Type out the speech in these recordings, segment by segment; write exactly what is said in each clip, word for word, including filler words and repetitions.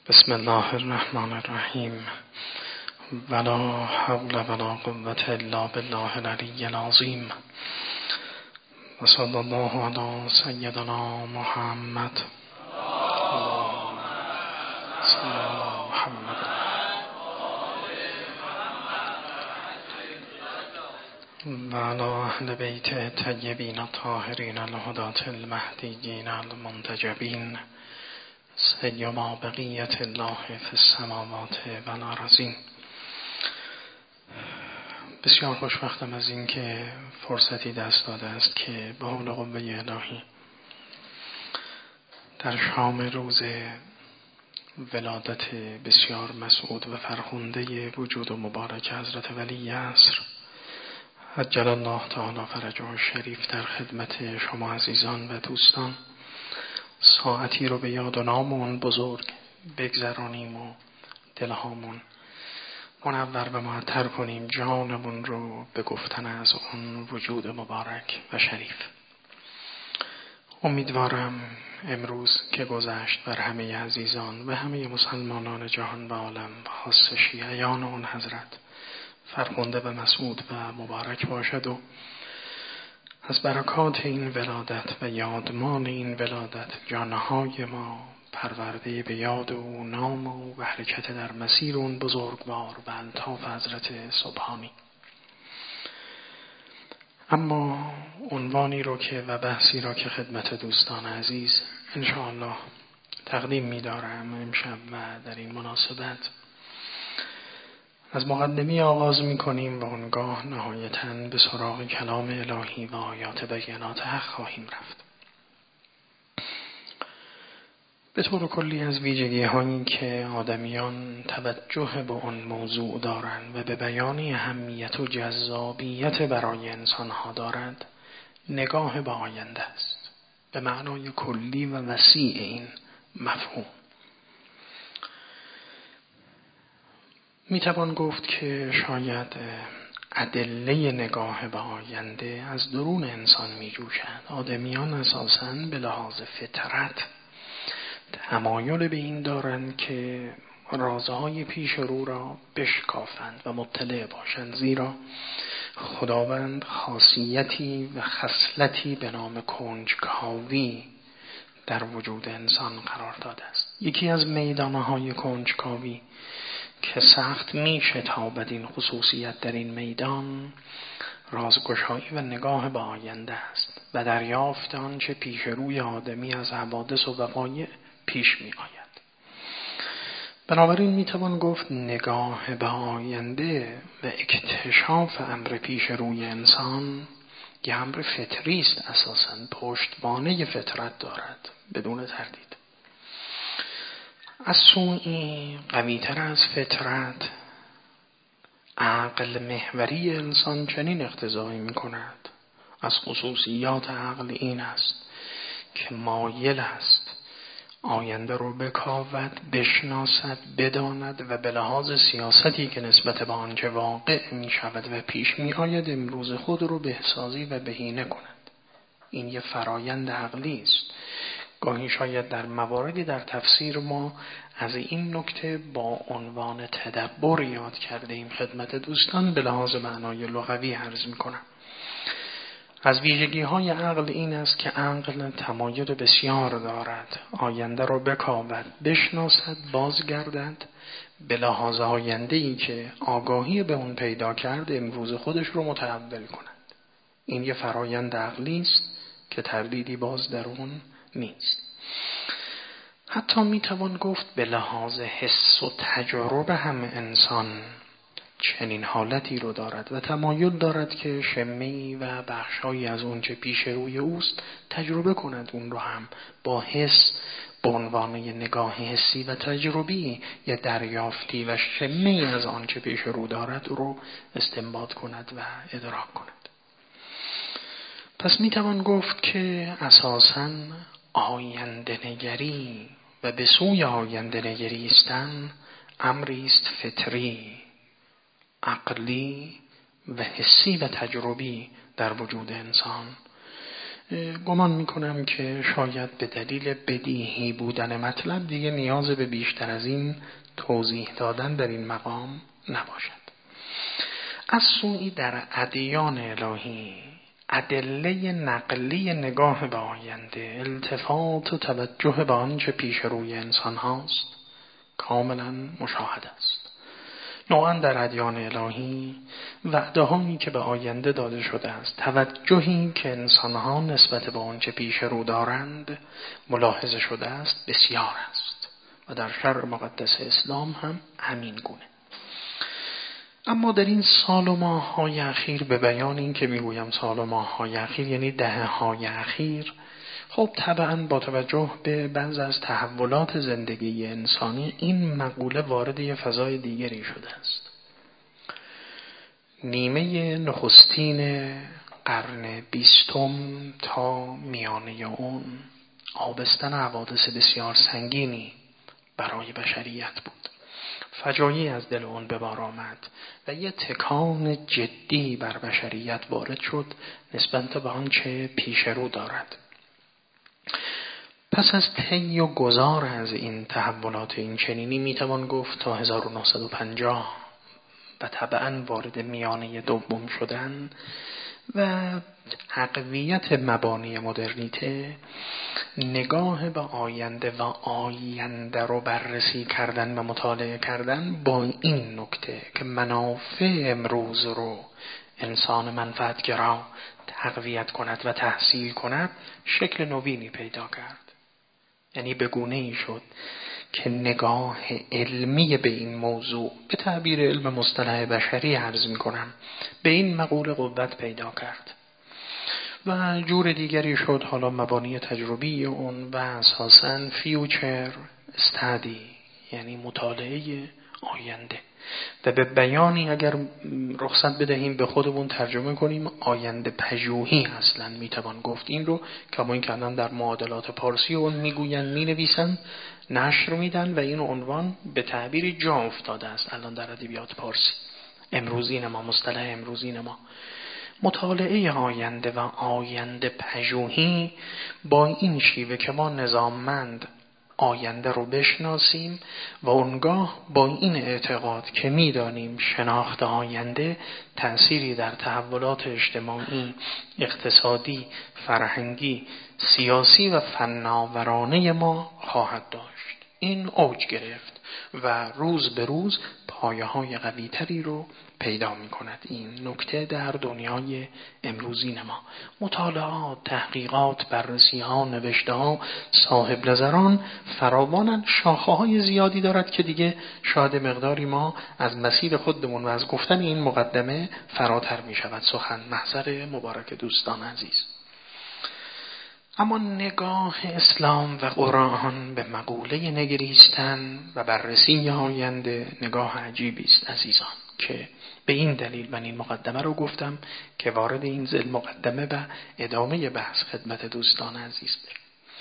بسم الله الرحمن الرحیم. ولا حول ولا قوة الا بالله العلی العظیم. و صلی الله علی سیدنا محمد. و علی اهل بیت طیبین الطاهرین الهداة المهدیین المنتجبین سیما بقیت الله فی السماوات و الارضین. بسیار خوشبختم از این که فرصتی دست داده است که به حول قوه الهی در شام روز ولادت بسیار مسعود و فرخنده وجود و مبارک حضرت ولی عصر عجل الله تعالی فرجه الشریف در خدمت شما عزیزان و دوستان ساعتی رو به یاد و نام اون بزرگ بگذرانیم و دلهامون منور و معطر کنیم، جانمون رو به گفتن از اون وجود مبارک و شریف. امیدوارم امروز که گذشت بر همه عزیزان و همه مسلمانان جهان و عالم و خاص شیعیان اون حضرت فرخنده و مسعود و مبارک باشد و از برکات این ولادت و یادمان این ولادت جانهای ما پرورده به یاد او نام او و حرکت در مسیر اون بزرگوار و الطاف حضرت سبحانی. اما عنوانی رو که و بحثی را که خدمت دوستان عزیز انشاءالله تقدیم می دارم امشب و در این مناسبت از مقدمی آغاز می کنیم و اونگاه نهایتاً به سراغ کلام الهی و آیات بینات حق خواهیم رفت. به طور کلی از ویژگی هایی که آدمیان توجه به آن موضوع دارند و به بیان اهمیت و جذابیت برای انسانها دارند، نگاه به آینده است به معنای کلی و وسیع این مفهوم. می توان گفت که شاید ادله نگاه به آینده از درون انسان می جوشند. آدمیان اساساً به لحاظ فطرت تمایل به این دارند که رازهای پیش رو را بشکافند و مطلع باشند، زیرا خداوند خاصیتی و خصلتی به نام کنجکاوی در وجود انسان قرار داده است. یکی از میدانهای کنجکاوی که سخت می شتابد این خصوصیت در این میدان رازگشایی و نگاه به آینده است و دریافت آنچه پیش روی آدمی از حوادث و وقایع پیش می آید. بنابراین می توان گفت نگاه به آینده و اکتشاف امر پیش روی انسان یه امر فطری است، اساساً پشتوانه فطرت دارد بدون تردید. از سوی قوی‌تر از فطرت عقل محوری انسان چنین اقتضایی می کند. از خصوصیات عقل این است که مایل است آینده رو بکاود، بشناسد، بداند و به لحاظ سیاستی که نسبت به آنچه واقع می شود و پیش می آید امروز خود رو بهسازی و بهینه کند. این یه فرایند عقلی است. گاهی شاید در مواردی در تفسیر ما از این نکته با عنوان تدبر یاد کرده ایم خدمت دوستان، به لحاظ معنای لغوی عرض می کنم. از ویژگی های عقل این است که عقل تمایل بسیار دارد آینده را بکاود، بشناسد، بازگردد، به لحاظ آینده ای که آگاهی به اون پیدا کرد امروز خودش رو متحول کند. این یه فرایند عقلی است که تردیدی باز در اون نیست. حتی میتوان گفت به لحاظ حس و تجربه هم انسان چنین حالتی رو دارد و تمایل دارد که شمه‌ای و بخشایی از اون چه پیش روی اوست تجربه کند، اون رو هم با حس به عنوان یه نگاه حسی و تجربی یا دریافتی و شمه‌ای از آن چه پیش رو دارد رو استنباط کند و ادراک کند. پس میتوان گفت که اساساً آینده نگری و به سوی آینده نگریستن امری است فطری، عقلی و حسی و تجربی در وجود انسان گمان میکنم که شاید به دلیل بدیهی بودن مطلب دیگه نیاز به بیشتر از این توضیح دادن در این مقام نباشد. از سوی در ادیان الهی ادله نقلی نگاه به آینده، التفات و توجه به آنچه پیش روی انسان هاست کاملا مشاهده است. نوعا در ادیان الهی وعده هایی که به آینده داده شده است، توجهی که انسان ها نسبت به آنچه پیش رو دارند ملاحظه شده است بسیار است و در شرع مقدس اسلام هم همین گونه. اما در این سال و ماه های اخیر، به بیان این که میگویم سال و ماه های اخیر یعنی دهه های اخیر، خب طبعا با توجه به بعض از تحولات زندگی انسانی این مقوله وارد یه فضای دیگری شده است. نیمه نخستین قرن بیستم تا میانه اون آبستن حوادث بسیار سنگینی برای بشریت بود. فجایعی از دل اون به بار آمد و یه تکان جدی بر بشریت وارد شد نسبت به آنچه پیش رو دارد. پس از طی و گذار از این تحولات این چنینی میتوان گفت تا هزار و نهصد و پنجاه و طبعا وارد میانه دوم شدن و تقویت مبانی مدرنیته، نگاه به آینده و آینده رو بررسی کردن و مطالعه کردن با این نکته که منافع امروز رو انسان منفعتگرا تقویت کند و تحصیل کند شکل نوینی پیدا کرد. یعنی به گونه‌ای شد که نگاه علمی به این موضوع، به تعبیر علم مصطلح بشری عرض می‌کنم، به این مقوله قوت پیدا کرد و جور دیگری شد حالا مبانی تجربی اون و اساساً فیوچر استادی، یعنی مطالعه آینده. و به بیانی اگر رخصت بدهیم به خودمون ترجمه کنیم، آینده پژوهی اصلا میتوان گفت این رو، کما این که الان در معادلات پارسی اون میگوین مینویسن نشر میدن و این عنوان به تعبیری جا افتاده است الان در ادبیات پارسی. امروزین ما، مصطلح امروزین ما، مطالعه آینده و آینده پژوهی با این شیوه که ما نظاممند آینده رو بشناسیم و اونگاه با این اعتقاد که میدانیم شناخت آینده تأثیری در تحولات اجتماعی، اقتصادی، فرهنگی، سیاسی و فناورانه ما خواهد داشت، این اوج گرفت و روز به روز پایه های قوی تری رو پیدا می کند. این نکته در دنیای امروزین ما، مطالعات، تحقیقات، بررسی ها، نوشته ها، صاحب نظران فراوانند، شاخه های زیادی دارد که دیگه شاید مقداری ما از مسیر خودمون و از گفتن این مقدمه فراتر می شود سخن. محضر مبارک دوستان عزیز، اما نگاه اسلام و قرآن به مقوله نگریستن و بررسی آینده نگاه عجیبی است عزیزان، که به این دلیل من این مقدمه رو گفتم که وارد این ذیل مقدمه و ادامه بحث خدمت دوستان عزیز بشم.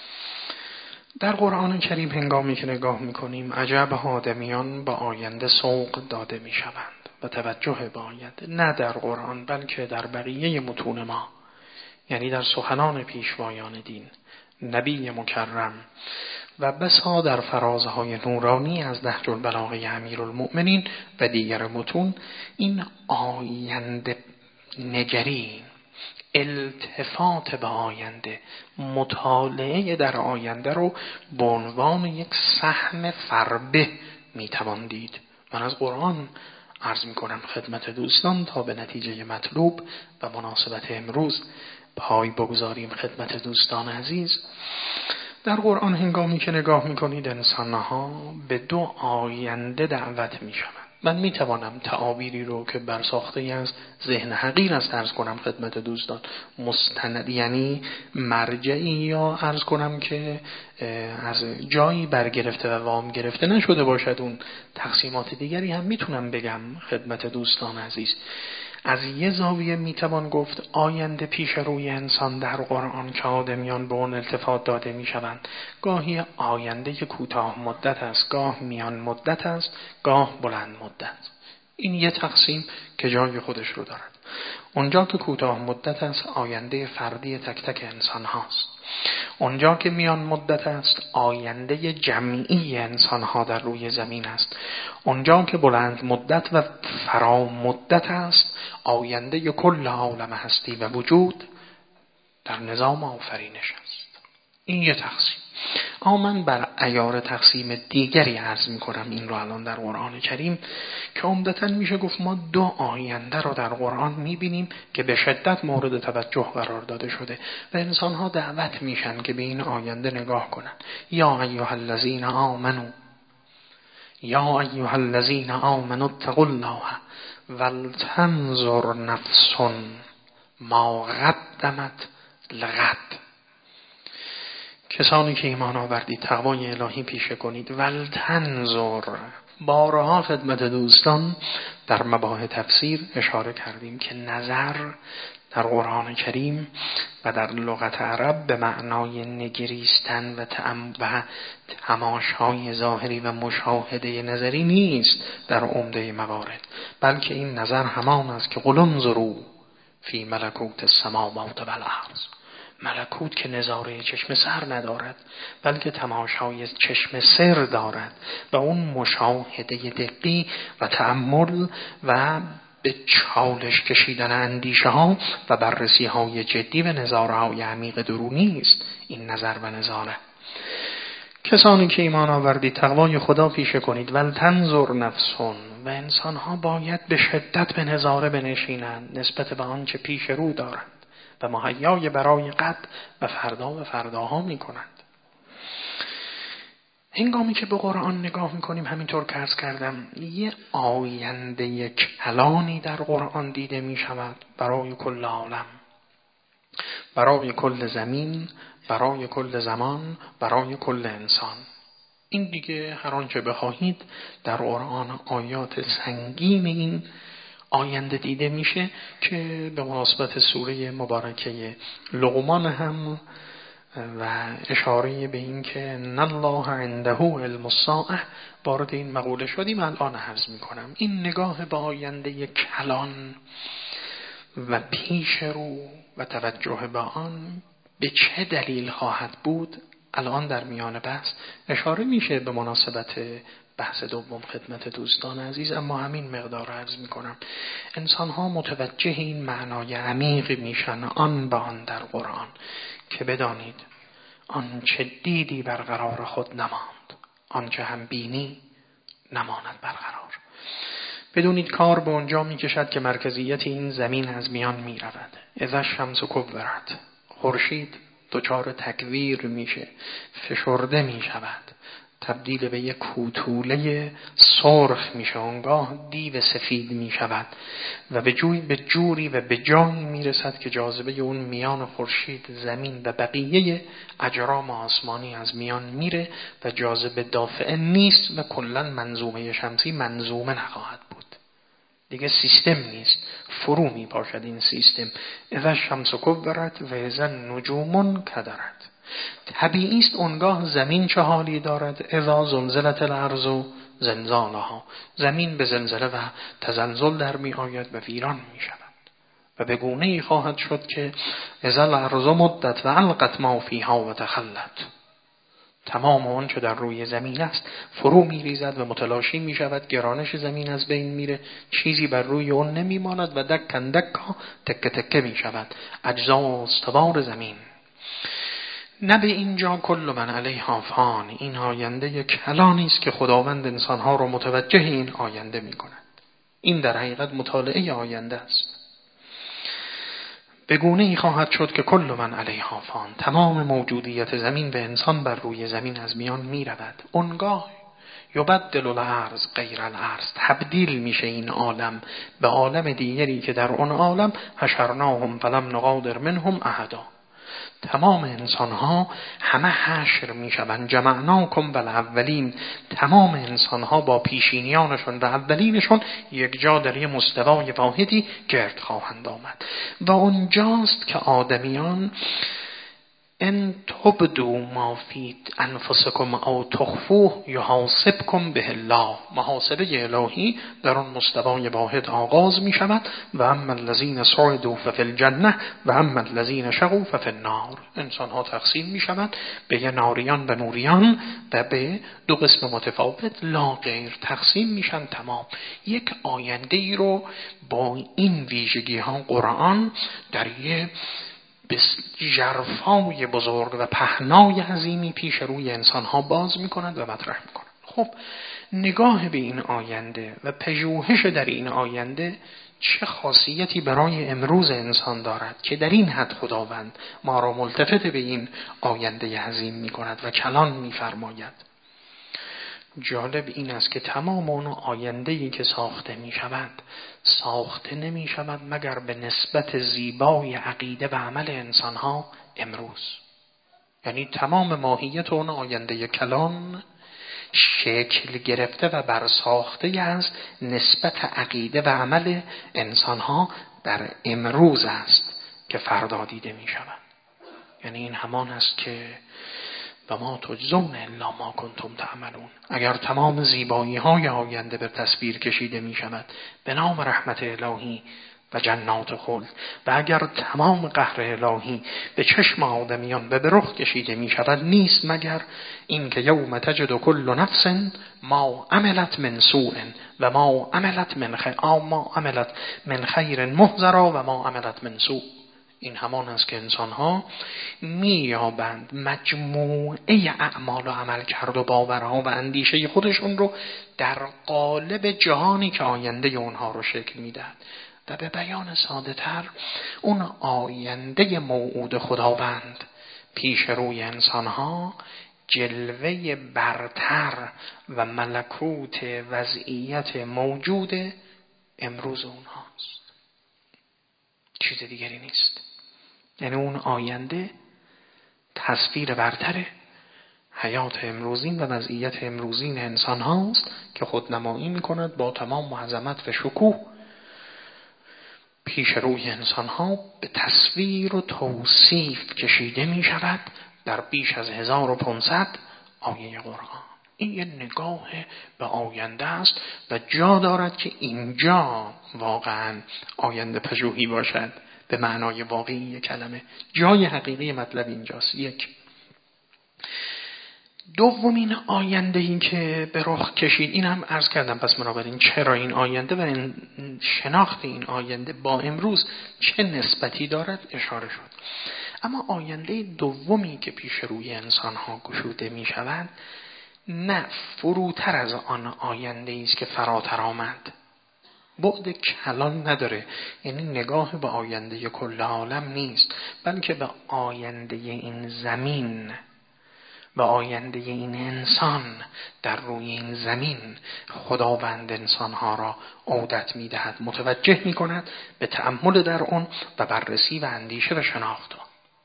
در قرآن کریم هنگامی که نگاه میکنیم عجب آدمیان با آینده سوق داده میشوند و توجه به آینده، نه در قرآن بلکه در بقیه متون ما، یعنی در سخنان پیشوایان دین، نبی مکرم و بسا در فرازهای نورانی از نهج البلاغه امیرالمؤمنین و دیگر متون، این آینده نگری، التفات به آینده، مطالعه در آینده رو به عنوان یک سهم فربه میتوان دید. من از قرآن عرض میکنم خدمت دوستان تا به نتیجه مطلوب و مناسبت امروز پای بگذاریم خدمت دوستان عزیز. در قرآن هنگامی که نگاه میکنید انسانها به دو آینده دعوت میشوند. من میتوانم تعابیری رو که برساخته از ذهن حقیر است عرض کنم خدمت دوستان، مستند یعنی مرجعی، یا عرض کنم که از جایی برگرفته و وام گرفته نشده باشد. اون تقسیمات دیگری هم میتونم بگم خدمت دوستان عزیز. از یه زاویه میتوان گفت آینده پیش روی انسان در قرآن که آدمیان به اون التفات داده میشوند، گاهی آینده کوتاه مدت است، گاه میان مدت است، گاه بلند مدت. این یه تقسیم که جای خودش رو دارد. اونجا که کوتاه مدت است آینده فردی تک تک انسان هاست. اونجا که میان مدت است آینده جمعی انسان ها در روی زمین است. اونجا که بلند مدت و فرا مدت است آینده کل عالم هستی و وجود در نظام آفرینش است. این یه تقسیم. اما من بر عیار تقسیم دیگری عرض می کنم این رو الان در قرآن کریم که عمدتاً میشه گفت ما دو آینده رو در قرآن می بینیم که به شدت مورد توجه قرار داده شده و انسان ها دعوت میشن که به این آینده نگاه کنن. یا ایها الذین آمنو یا ایها الذین آمنوا اتقوا الله ولتنظر نفس ما قدمت لغد. کسانی که ایمان آوردید تقوای الهی پیشه کنید. ولتنظر، بارها خدمت دوستان در مباحث تفسیر اشاره کردیم که نظر در قرآن کریم و در لغت عرب به معنای نگریستن و تماشای ظاهری و مشاهده نظری نیست در عمده موارد، بلکه این نظر همان است که قل انظروا فی ملکوت السماوات والارض. ملکوت که نظاره چشم سر ندارد بلکه تماشای چشم سر دارد و اون مشاهده دقیق و تأمل و به چالش کشیدن اندیشه ها و بررسی های جدی و نظاره های عمیق درونی است. این نظر و نظاره. کسانی که ایمان آوردید تقوای خدا پیشه کنید. ولتنظر نفسون، و انسان ها باید به شدت به نظاره بنشینند نسبت به آنچه پیش رو دارند و مهیای برای قد و فردا و فرداها می کنند. هنگامی که به قرآن نگاه میکنیم همینطور که عرض کردم یه آینده کلانی در قرآن دیده می شود برای کل عالم، برای کل زمین، برای کل زمان، برای کل انسان. این دیگه هر آنچه بخواهید در قرآن آیات سنگین این آینده دیده میشه که به مناسبت سوره مبارکه لقمان هم و اشاره به این که ان الله عنده علم الساعه وارد این مقوله شدیم. الان عرض میکنم این نگاه به آینده کلان و پیش رو و توجه به آن به چه دلیل خواهد بود الان در میان بحث اشاره میشه به مناسبت بحث دوم خدمت دوستان عزیز، اما همین مقدار عرض میکنم. انسان ها متوجه این معنای عمیق میشن آن به آن در قرآن که بدانید آنچه دیدی برقرار خود نماند، آنچه هم بینی نماند برقرار. بدونید کار به اونجا میکشد که مرکزیت این زمین از میان میرود. اذا الشمس کورت، خورشید دچار تکویر میشه، فشرده میشود، تبدیل به یک کوتوله سرخ میشه، اونگاه دیو سفید میشود و به جوی به جوری و به جایی میرسد که جاذبه اون میان خورشید، زمین و بقیه اجرام آسمانی از میان میره و جاذبه دافعه نیست و کلا منظومه شمسی منظومه نخواهد بود. دیگه سیستم نیست، فرو می باشد این سیستم. اذا الشمس کورت و اذا النجوم کدرت. طبیعی است اونگاه زمین چه حالی دارد. اذا زلزلت الارض زلزالها، زمین به زلزله و تزلزل در می آید و ویران می شود و به گونه ای خواهد شد که اذا الارض مدت و القت ما فیها و تخلت. تمام آن چه در روی زمین است فرو می ریزد و متلاشی می شود، گرانش زمین از بین میره، چیزی بر روی اون نمی ماند و دکن دکا تکه تکه می شود اجزا و استوار زمین. نه به اینجا کل من علیها فان. این آینده کلانی است که خداوند انسانها رو متوجه این آینده می کند. این در حقیقت مطالعه آینده است. به گونه ای خواهد شد که کل من علیها فان، تمام موجودیت زمین و انسان بر روی زمین از میان می رود. اونگاه یبدل الارض غیر الارض، تبدیل میشه این عالم به عالم دیگری که در اون عالم حشرناهم فلم نغادر منهم احدا. تمام انسان ها همه حشر می شوند. جمعناکم بالاولین، تمام انسان ها با پیشینیانشون و اولینشون یک جا در یک مستوای واحدی گرد خواهند آمد و اونجاست که آدمیان ان تبدوا ما فی انفسکم او تخفوه یحاسبکم به الله. محاسبه الهی در آن مستوای واحد آغاز می شود. و اما الذین سعدوا ففی الجنه و اما الذین شقوا ففی النار. انسان ها تقسیم می شود به ناریان و نوریان و به دو قسم متفاوت لا غیر تقسیم میشن. تمام یک آینده ای رو با این ویژگی ها قرآن در یک ژرفای بزرگ و پهنای عظیمی پیش روی انسان ها باز میکنند و مطرح میکنند. خب نگاه به این آینده و پژوهش در این آینده چه خاصیتی برای امروز انسان دارد که در این حد خداوند ما را ملتفت به این آینده عظیم میکند و کلان میفرماید؟ جالب این است که تمام اون آینده‌ای که ساخته می شود ساخته نمی شود مگر به نسبت زیبای عقیده و عمل انسان ها امروز. یعنی تمام ماهیت اون آینده کلان شکل گرفته و برساخته از نسبت عقیده و عمل انسان ها در امروز است که فردا دیده می شود. یعنی این همان است که و ما تجزون الا ما کنتم تعملون. اگر تمام زیبایی های آینده به تصویر کشیده می شود به نام رحمت الهی و جنات خلد و اگر تمام قهر الهی به چشم آدمیان به رخ کشیده می شود نیست مگر این که یوم تجد کل نفس ما عملت من سوء و ما عملت من خیر ما عملت من خیر محضرا و ما عملت من سوء. این همان است که انسان‌ها می‌یابند مجموعه اعمال و عمل کرد و باورها و اندیشه خودشون رو در قالب جهانی که آینده اونها رو شکل میدهد. و به بیان ساده تر اون آینده موعود خداوند پیش روی انسان‌ها جلوه برتر و ملکوت وضعیت موجود امروز اونهاست، چیز دیگری نیست. یعنی اون آینده تصویر برتر حیات امروزین و وضعیت امروزین انسان هاست که خودنمایی می کند با تمام عظمت و شکوه پیش روی انسان ها به تصویر و توصیف کشیده می شود در بیش از هزار و پانصد آیه قرآن. این یه نگاه به آینده است و جا دارد که اینجا واقعا آینده پژوهی باشد به معنای واقعی کلمه. جای حقیقی مطلب اینجاست. یک. دومین آینده این که به رخ کشید، این هم عرض کردم پس بنابراین چرا این آینده و این شناخت این آینده با امروز چه نسبتی دارد اشاره شد. اما آینده دومی که پیش روی انسان ها گشوده می شود نه فروتر از آن آینده است که فراتر آمد، بعد کلان نداره، یعنی نگاه به آینده کل عالم نیست بلکه به آینده این زمین و آینده این انسان در روی این زمین خداوند انسانها را عودت می دهد، متوجه می کند به تأمل در اون و بررسی و اندیشه و شناخت.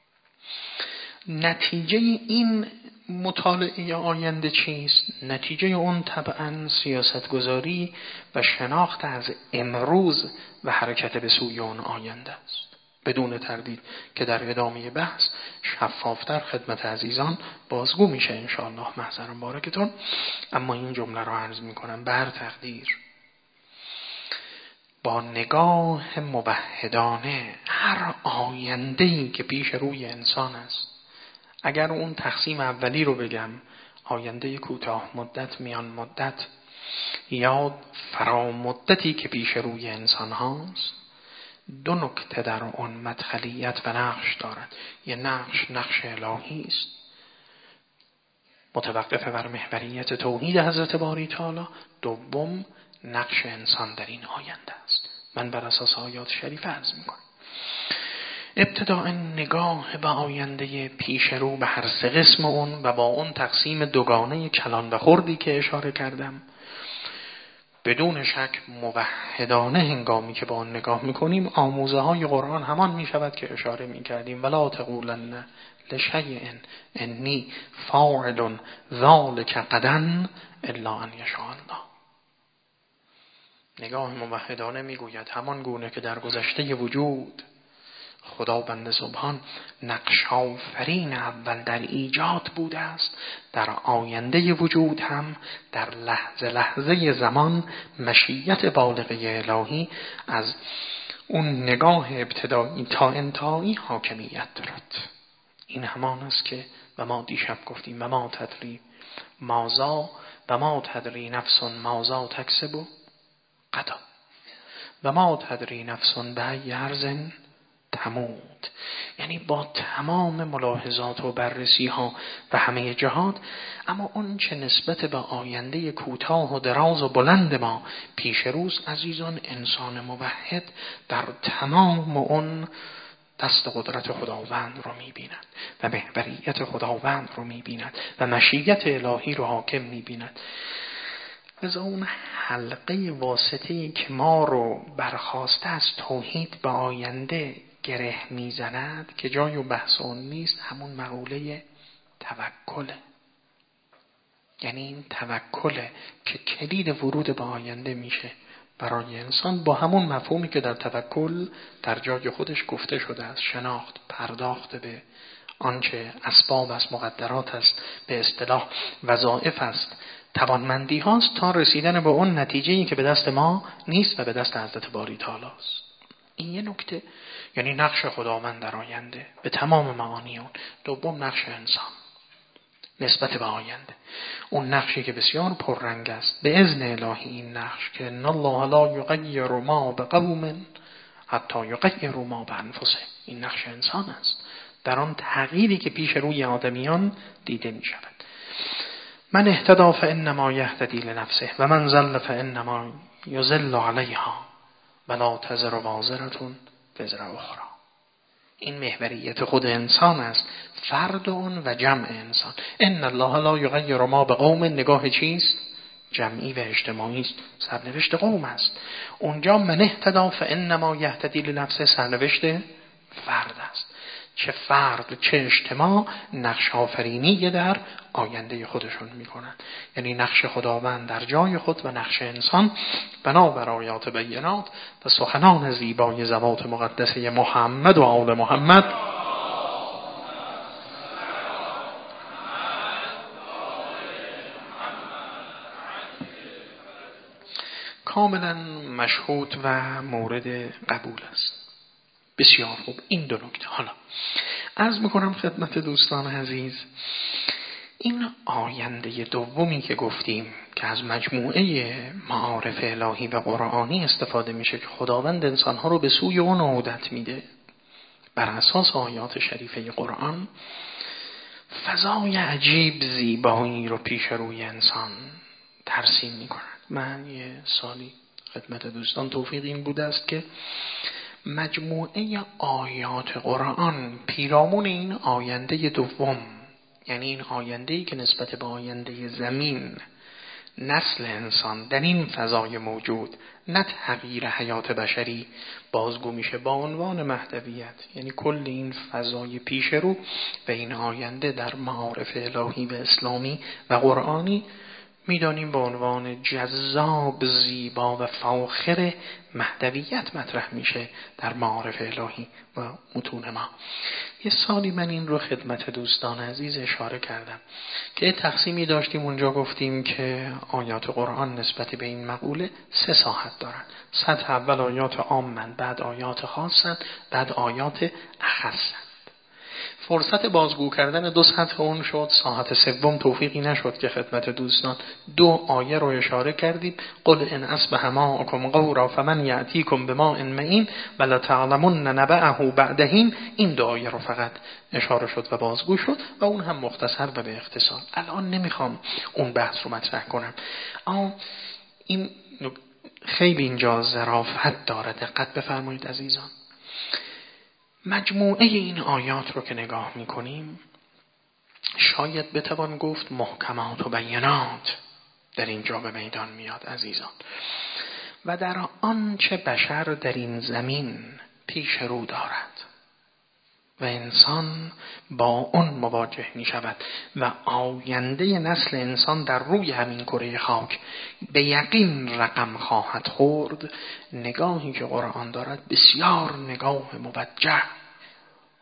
نتیجه این مطالعه آینده چیست؟ نتیجه اون طبعا سیاستگذاری و شناخت از امروز و حرکت به سوی اون آینده است. بدون تردید که در ادامه بحث شفافتر خدمت عزیزان بازگو میشه انشاءالله محضر مبارکتون. اما این جمله رو عرض میکنم بر تقدیر با نگاه موحدانه هر آینده‌ای که پیش روی انسان است، اگر اون تقسیم اولی رو بگم آینده کوتاه مدت، میان مدت یا فرامدتی که پیش روی انسان هاست، دو نکته در اون مدخلیت و نقش دارد. یه نقش نقش الهی است متوقف بر محوریت توحید حضرت باری تعالی. دوم نقش انسان در این آینده است. من بر اساس آیات شریفه عرض میکنم. ابتداء نگاه به آینده پیش رو به هر سه قسم اون و با اون تقسیم دوگانه کلان و خردی که اشاره کردم، بدون شک موحدانه هنگامی که با اون نگاه میکنیم آموزه های قرآن همان میشود که اشاره میکردیم. ولا تقولن لشیء انی فاعل ذلک غدا الا ان یشاء الله. نگاه موحدانه میگوید همان گونه که در گذشته وجود خداوند سبحان نقش آفرین اول در ایجاد بوده است، در آینده وجود هم در لحظه لحظه زمان مشیت بالغه الهی از اون نگاه ابتدایی تا انتهایی حاکمیت دارد. این همان است که و ما دیشب گفتیم و ما تدری مازا و ما تدری نفس مازا تکسب غدا و ما تدری نفس بأی ارض تموت. یعنی با تمام ملاحظات و بررسی ها و همه جهات، اما اون چه نسبت به آینده کوتاه و دراز و بلند ما پیش روز، عزیزان، انسان موحد در تمام اون دست قدرت خداوند رو می‌بیند و محوریت خداوند رو می‌بیند و مشیت الهی رو حاکم می‌بیند. از اون حلقه واسطه‌ای که ما رو برخواسته از توحید به آینده گره میزند که جای و بحث اون نیست، همون مقوله توکله. یعنی این توکله که کلید ورود به آینده میشه برای انسان، با همون مفهومی که در توکل در جای خودش گفته شده است، شناخت، پرداخت به آنچه اسباب است، مقدرات است، به اصطلاح وظایف است، توانمندی هاست، تا رسیدن به اون نتیجه‌ای که به دست ما نیست و به دست حضرت باری تعالی است. این یه نکته، یعنی نقش خداوند در آینده به تمام معانی اون. دوم، نقش انسان نسبت به آینده، اون نقشی که بسیار پررنگ است به اذن الهی. این نقش که ان الله لا یغیر ما بقوم حتی یغیروا ما بانفسهم، این نقش انسان است در آن تغییری که پیش روی آدمیان دیده می شود. من اهتدی فانما یهتدی لنفسه و من ضل فانما یضل علیها ولا تزر وازرة وزر اخرى. این محوریت خود انسان است، فرد اون و جمع انسان. ان الله لا یغیر ما بقوم، نگاه چیست؟ جمعی و اجتماعی است، سرنوشت قوم است. اونجا من اهتدی فانما یهتدی لنفسه، سرنوشت فرد است. چه فرد چه اجتماع نقش آفرینی در آینده خودشون میکنن، یعنی نقش خداوند در جای خود و نقش انسان بنابر آیات بینات و سخنان زیبای ذوات مقدسه محمد و آل محمد کاملا مشهود و مورد قبول است. بسیار خوب، این دو نکته. حالا عرض میکنم خدمت دوستان عزیز، این آینده دومی که گفتیم که از مجموعه معارف الهی و قرآنی استفاده میشه که خداوند انسانها رو به سوی اون عودت میده بر اساس آیات شریفه قرآن، فضای عجیب زیبایی رو پیش روی انسان ترسیم میکنند. من یه سالی خدمت دوستان توفیق این بوده است که مجموعه آیات قرآن پیرامون این آینده دوم، یعنی این آینده‌ای که نسبت به آینده زمین، نسل انسان در این فضای موجود، نه تغییر حیات بشری، بازگو میشه با عنوان مهدویت، یعنی کل این فضای پیش رو و این آینده در معارف الهی و اسلامی و قرآنی میدانیم به عنوان جذاب، زیبا و فاخر مهدویت مطرح میشه در معارف الهی و متون ما. یه سالی من این رو خدمت دوستان عزیز اشاره کردم که تقسیمی داشتیم اونجا، گفتیم که آیات قرآن نسبت به این مقوله سه ساحت دارن. سطح اول آیات عامن، بعد آیات خاصن، بعد آیات اخصن. فرصت بازگو کردن دو سطح اون شد، ساحت سوم توفیقی نشد که خدمت دوستان دو آیه رو اشاره کردیم. قل ان اصبح ماءکم غورا فمن یأتیکم بماء معین ولتعلمن نبأه بعد حین. این دو آیه رو فقط اشاره شد و بازگو شد و اون هم مختصر و به اختصار. الان نمیخوام اون بحث رو مطرح کنم، اما این خیلی اینجا ظرافت داره. دقت بفرمایید عزیزان، مجموعه این آیات رو که نگاه میکنیم شاید بتوان گفت محکمات و بینات در اینجا به میدان میاد عزیزان، و در آنچه بشر در این زمین پیش رو دارد و انسان با اون مواجه می شود و آینده نسل انسان در روی همین کره خاک به یقین رقم خواهد خورد. نگاهی که قرآن دارد بسیار نگاه موجه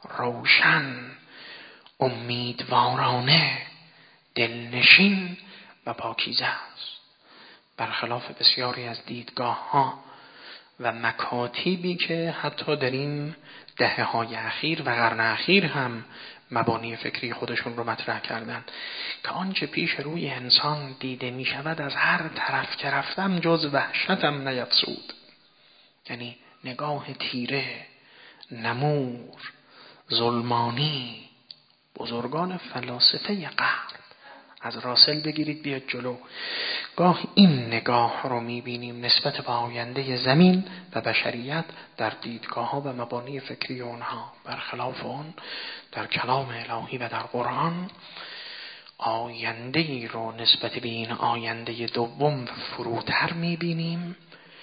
روشن، امیدوارانه، دلنشین و پاکیزه است. برخلاف بسیاری از دیدگاه ها و مکاتیبی که حتی در این دهه های اخیر و قرن اخیر هم مبانی فکری خودشون رو مطرح کردن که آنچه پیش روی انسان دیده می شود از هر طرف که رفتم جز وحشتم نیفزود. یعنی نگاه تیره، نمور، ظلمانی. بزرگان فلاسفه غرب، از راسل بگیرید بیاد جلو، گاه این نگاه رو میبینیم نسبت به آینده زمین و بشریت در دیدگاه ها و مبانی فکری اونها. برخلاف اون در کلام الهی و در قرآن آینده ای رو نسبت به این آینده دوم و فروتر میبینیم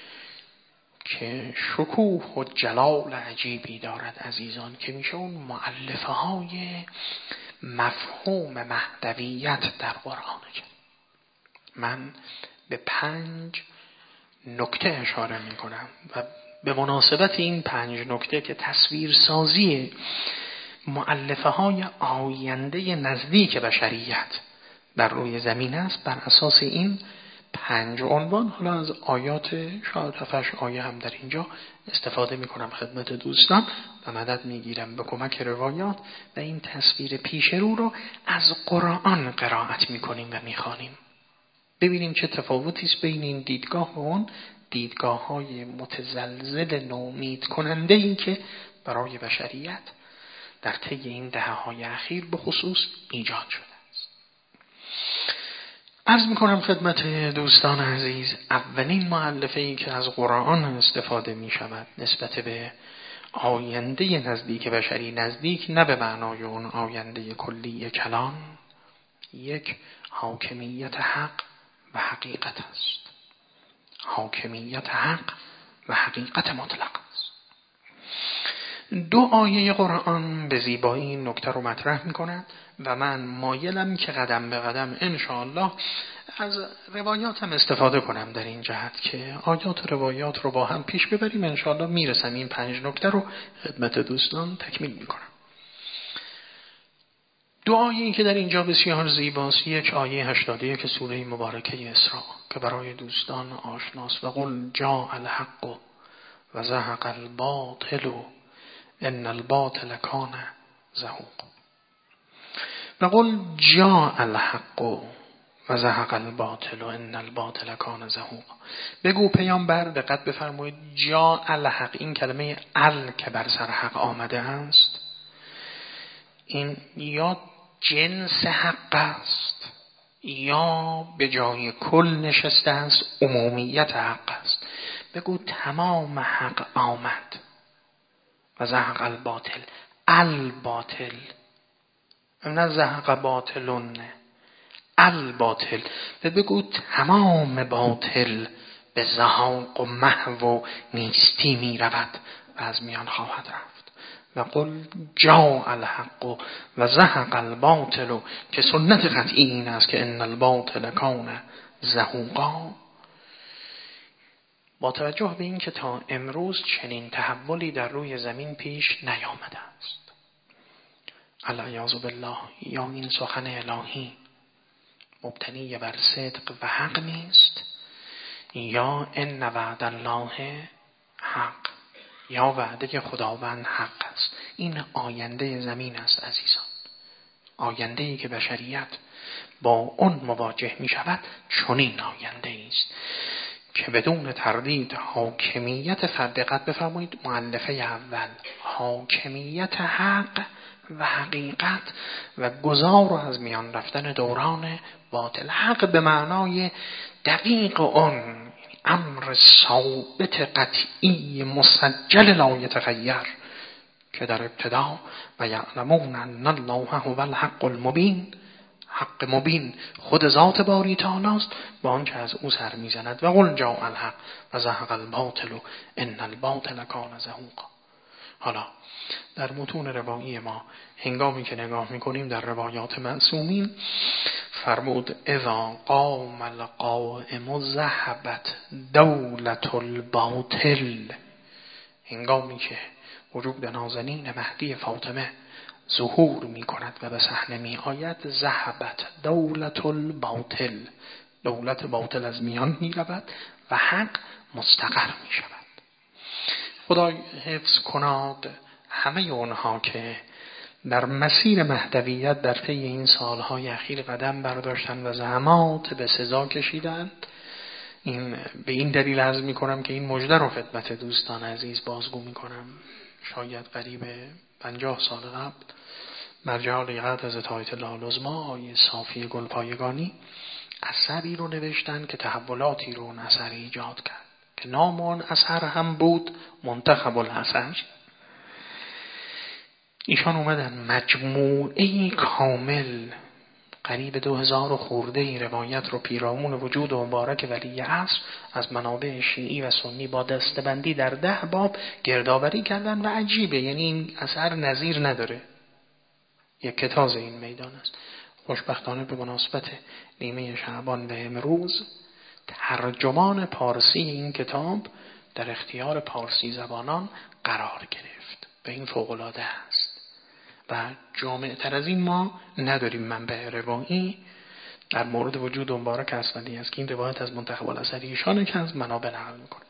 که شکوه و جلال عجیبی دارد عزیزان، که میشه اون مؤلفه های مفهوم مهدویت در قرآن کرد. من به پنج نکته اشاره می کنم و به مناسبت این پنج نکته که تصویر سازی مؤلفه های آینده نزدیک بشریت بر روی زمین است، بر اساس این پنج عنوان حالا از آیات شاید هفتش آیه هم در اینجا استفاده می کنم خدمت دوستان و مدد می گیرم به کمک روایات و این تصویر پیش رو رو از قرآن قرائت می کنیم و می خوانیم. ببینیم چه تفاوتی است بین این دیدگاه و اون دیدگاه های متزلزل نومید کننده ای که برای بشریت در طی این دهه های اخیر به خصوص ایجاد شده است. عرض میکنم خدمت دوستان عزیز، اولین مؤلفه ای که از قرآن استفاده می شود نسبت به آینده نزدیک بشری، نزدیک نه به معنای اون آینده کلی کلان، یک حاکمیت حق و حقیقت است. حاکمیت حق و حقیقت مطلق است. دو آیه قرآن به زیبایی این نکته رو مطرح می‌کند و من مایلم که قدم به قدم انشاءالله از روایاتم استفاده کنم در این جهت که آیات و روایات رو با هم پیش ببریم. انشاءالله میرسم این پنج نکته رو خدمت دوستان تکمیل می‌کنم. دو آیه‌ای که در اینجا بسیار زیباست، یک آیه هشتاد و یک که سوره مبارکه اسراء که برای دوستان آشناست، و قل جاء الحق و زهق الباطل ان الباطل کان زهوقا. و قل جاء الحق و زهق الباطل ان الباطل کان زهوقا. بگو پیامبر، دقت بفرمایید، جاء الحق، این کلمه ال که بر سر حق آمده است، این یا جنس حق است یا به جای کل نشسته است، عمومیت حق است. بگو تمام حق آمد. و زهق الباطل، الباطل، نه زهق باطلون، الباطل. و بگو تمام باطل به زهاق و محو و نیستی می رود و از میان خواهد رفت. و قل جاء الحق و زهق الباطل، که سنت قطعی این است که ان الباطل کان زهوقا. با توجه به این که تا امروز چنین تحولی در روی زمین پیش نیامده است، العیاذ بالله، یا این سخن الهی مبتنی بر صدق و حق نیست، یا ان وعد الله حق، یا وعده خداوند حق است. این آینده زمین است عزیزان، آینده ای که بشریت با اون مواجه می شود. چنین آینده است که بدون تردید حاکمیت فرد، دقت بفرمایید مؤلفه اول، حاکمیت حق و حقیقت و گذار و از میان رفتن دوران باطل. حق به معنای دقیق اون، امر ثابت قطعی مسجل لا یتغیر که در ابتدا و یعلمون ان الله هو الحق المبین، حق مبین خود ذات باری تعالی است با آنچه از او سر میزند. و قل جاء الحق و زهق الباطل ان الباطل کان زهوقا. حالا در متون روایی ما هنگامی که نگاه میکنیم در روایات معصومین فرمود اذا قام القائم ذهبت دولت الباطل. هنگامی که وجود نازنین مهدی فاطمه ظهور می کند و به صحنه می آید. ذهبت دولت الباطل، دولت باطل از میان می رود و حق مستقر می شود. خدای حفظ کناد همه اونها که در مسیر مهدویت در طی این سالهای اخیر قدم برداشتن و زحمات به سزا کشیدند. این به این دلیل عرض می کنم که این مژده رو خدمت دوستان عزیز بازگو می کنم. شاید قریب پنجاه سال قبل مرجع لیقت از آیت الله العظمی آیه صافی گلپایگانی اثری رو نوشتن که تحولاتی رو اون اثر ایجاد کرد که نام اون اثر هم بود منتخب الاثر. ایشان اومدن مجموعه کامل قریب دو هزار خورده ای روایت رو پیرامون وجود مبارک ولی عصر از منابع شیعی و سنی با دستبندی در ده باب گردآوری کردن و عجیبه، یعنی این اثر نظیر نداره. یک کتاز این میدان است. خوشبختانه به مناسبت نیمه شعبان به امروز ترجمان پارسی این کتاب در اختیار پارسی زبانان قرار گرفت. به این فوق‌العاده است و جامع تر از این ما نداریم منبع روایی در مورد وجود مبارک اسفندی است که این روایت از منتخب الاثر ایشانه که از منابع نقل میکنه.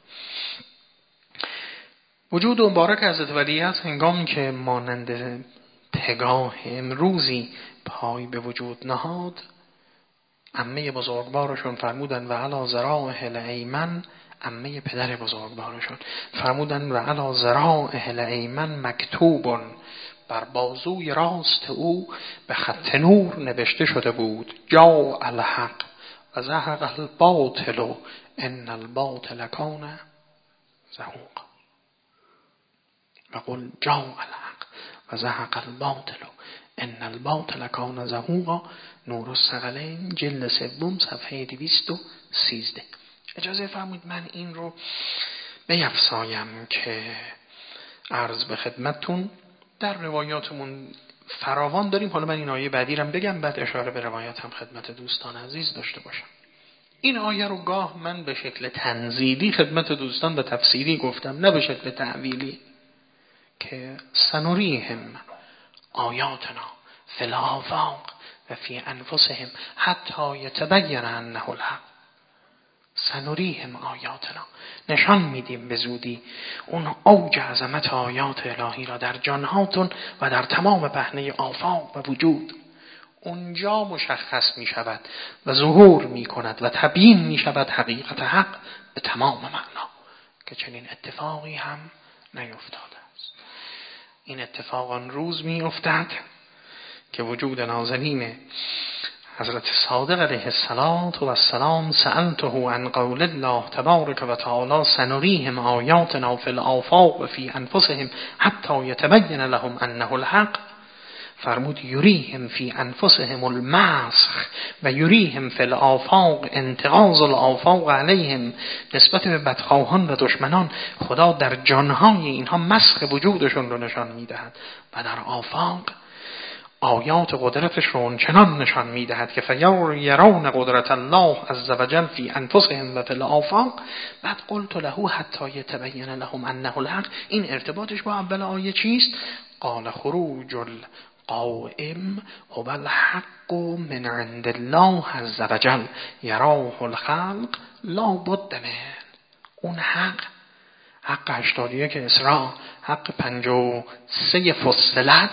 وجود مبارک حضرت ولی است هنگامی که مانند پگاه امروزی پای به وجود نهاد، عمه بزرگوارشون فرمودن و علی ذراعه الایمن، عمه پدر بزرگوارشون فرمودن و علی ذراعه الایمن مکتوب، بر بازوی راست او به خط نور نوشته شده بود جاء الحق و زهق الباطل ان الباطل کان زهوقا. و قل جاء الحق و زهق الباطل ان الباطل کان زهوقا. نور الثقلین جلد سوم صفحه دویست و سیزده. اجازه فرمایید من این رو بیفزایم که عرض به خدمتتون در روایاتمون فراوان داریم. حالا من این آیه بعدی رو بگم بعد اشاره به روایت هم خدمت دوستان عزیز داشته باشم. این آیه رو گاه من به شکل تنزیلی خدمت دوستان به تفسیری گفتم، نه به شکل تعویلی، که سنوریهم آیاتنا فی الآفاق و فی انفسهم حتی یتبین انه الحق. سنوریهم آیاتنا، نشان میدیم به زودی اون اوج عظمت آیات الهی را در جانهاتون و در تمام پهنه آفاق و وجود. اونجا مشخص می شود و ظهور می کند و تبیین می شود حقیقت حق به تمام معنا، که چنین اتفاقی هم نیفتاده است. این اتفاق آن روز می افتد که وجود نازنین حضرت صادق علیه السلام و السلام سألته عن قول الله تبارک و تعالی سنریهم آیاتنا فی الآفاق و فی انفسهم حتی یتبین لهم انه الحق، فرمود یریهم فی انفسهم المسخ و یریهم فی الآفاق انتقاض الآفاق علیهم. نسبت به بدخواهان و دشمنان خدا در جانهای اینها مسخ وجودشون رو نشان میدهد و در آفاق آیات قدرتش رو چنان نشان میدهد که فیرون قدرت الله عز وجل فی انفسهم و فی الآفاق. بعد قلت له حتی یتبین لهم انه الحق. این ارتباطش با اول آیه چیست؟ قال خروج القائم هو الحق من عند الله عز وجل یراه الخلق لا بد من. اون حق، حق هشتاد و یک اسراء، حق پنجاه و سه فصلت،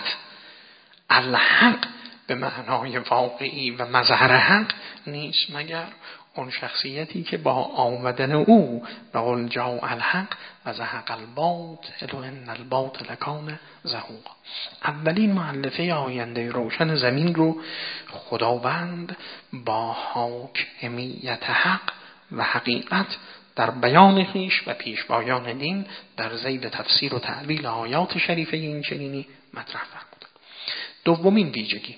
الحق به معنای واقعی و مظهر حق نیست مگر اون شخصیتی که با آمدن او به قول جاء الحق و زهق الباطل ان الباطل کان زهوقا. اولین مؤلفه آینده روشن زمین رو خداوند با حاکمیت حق و حقیقت در بیان خویش و پیشوایان دین در ذیل تفسیر و تعبیل آیات شریفه این چنینی مطرح فرمود. دومین ویژگی،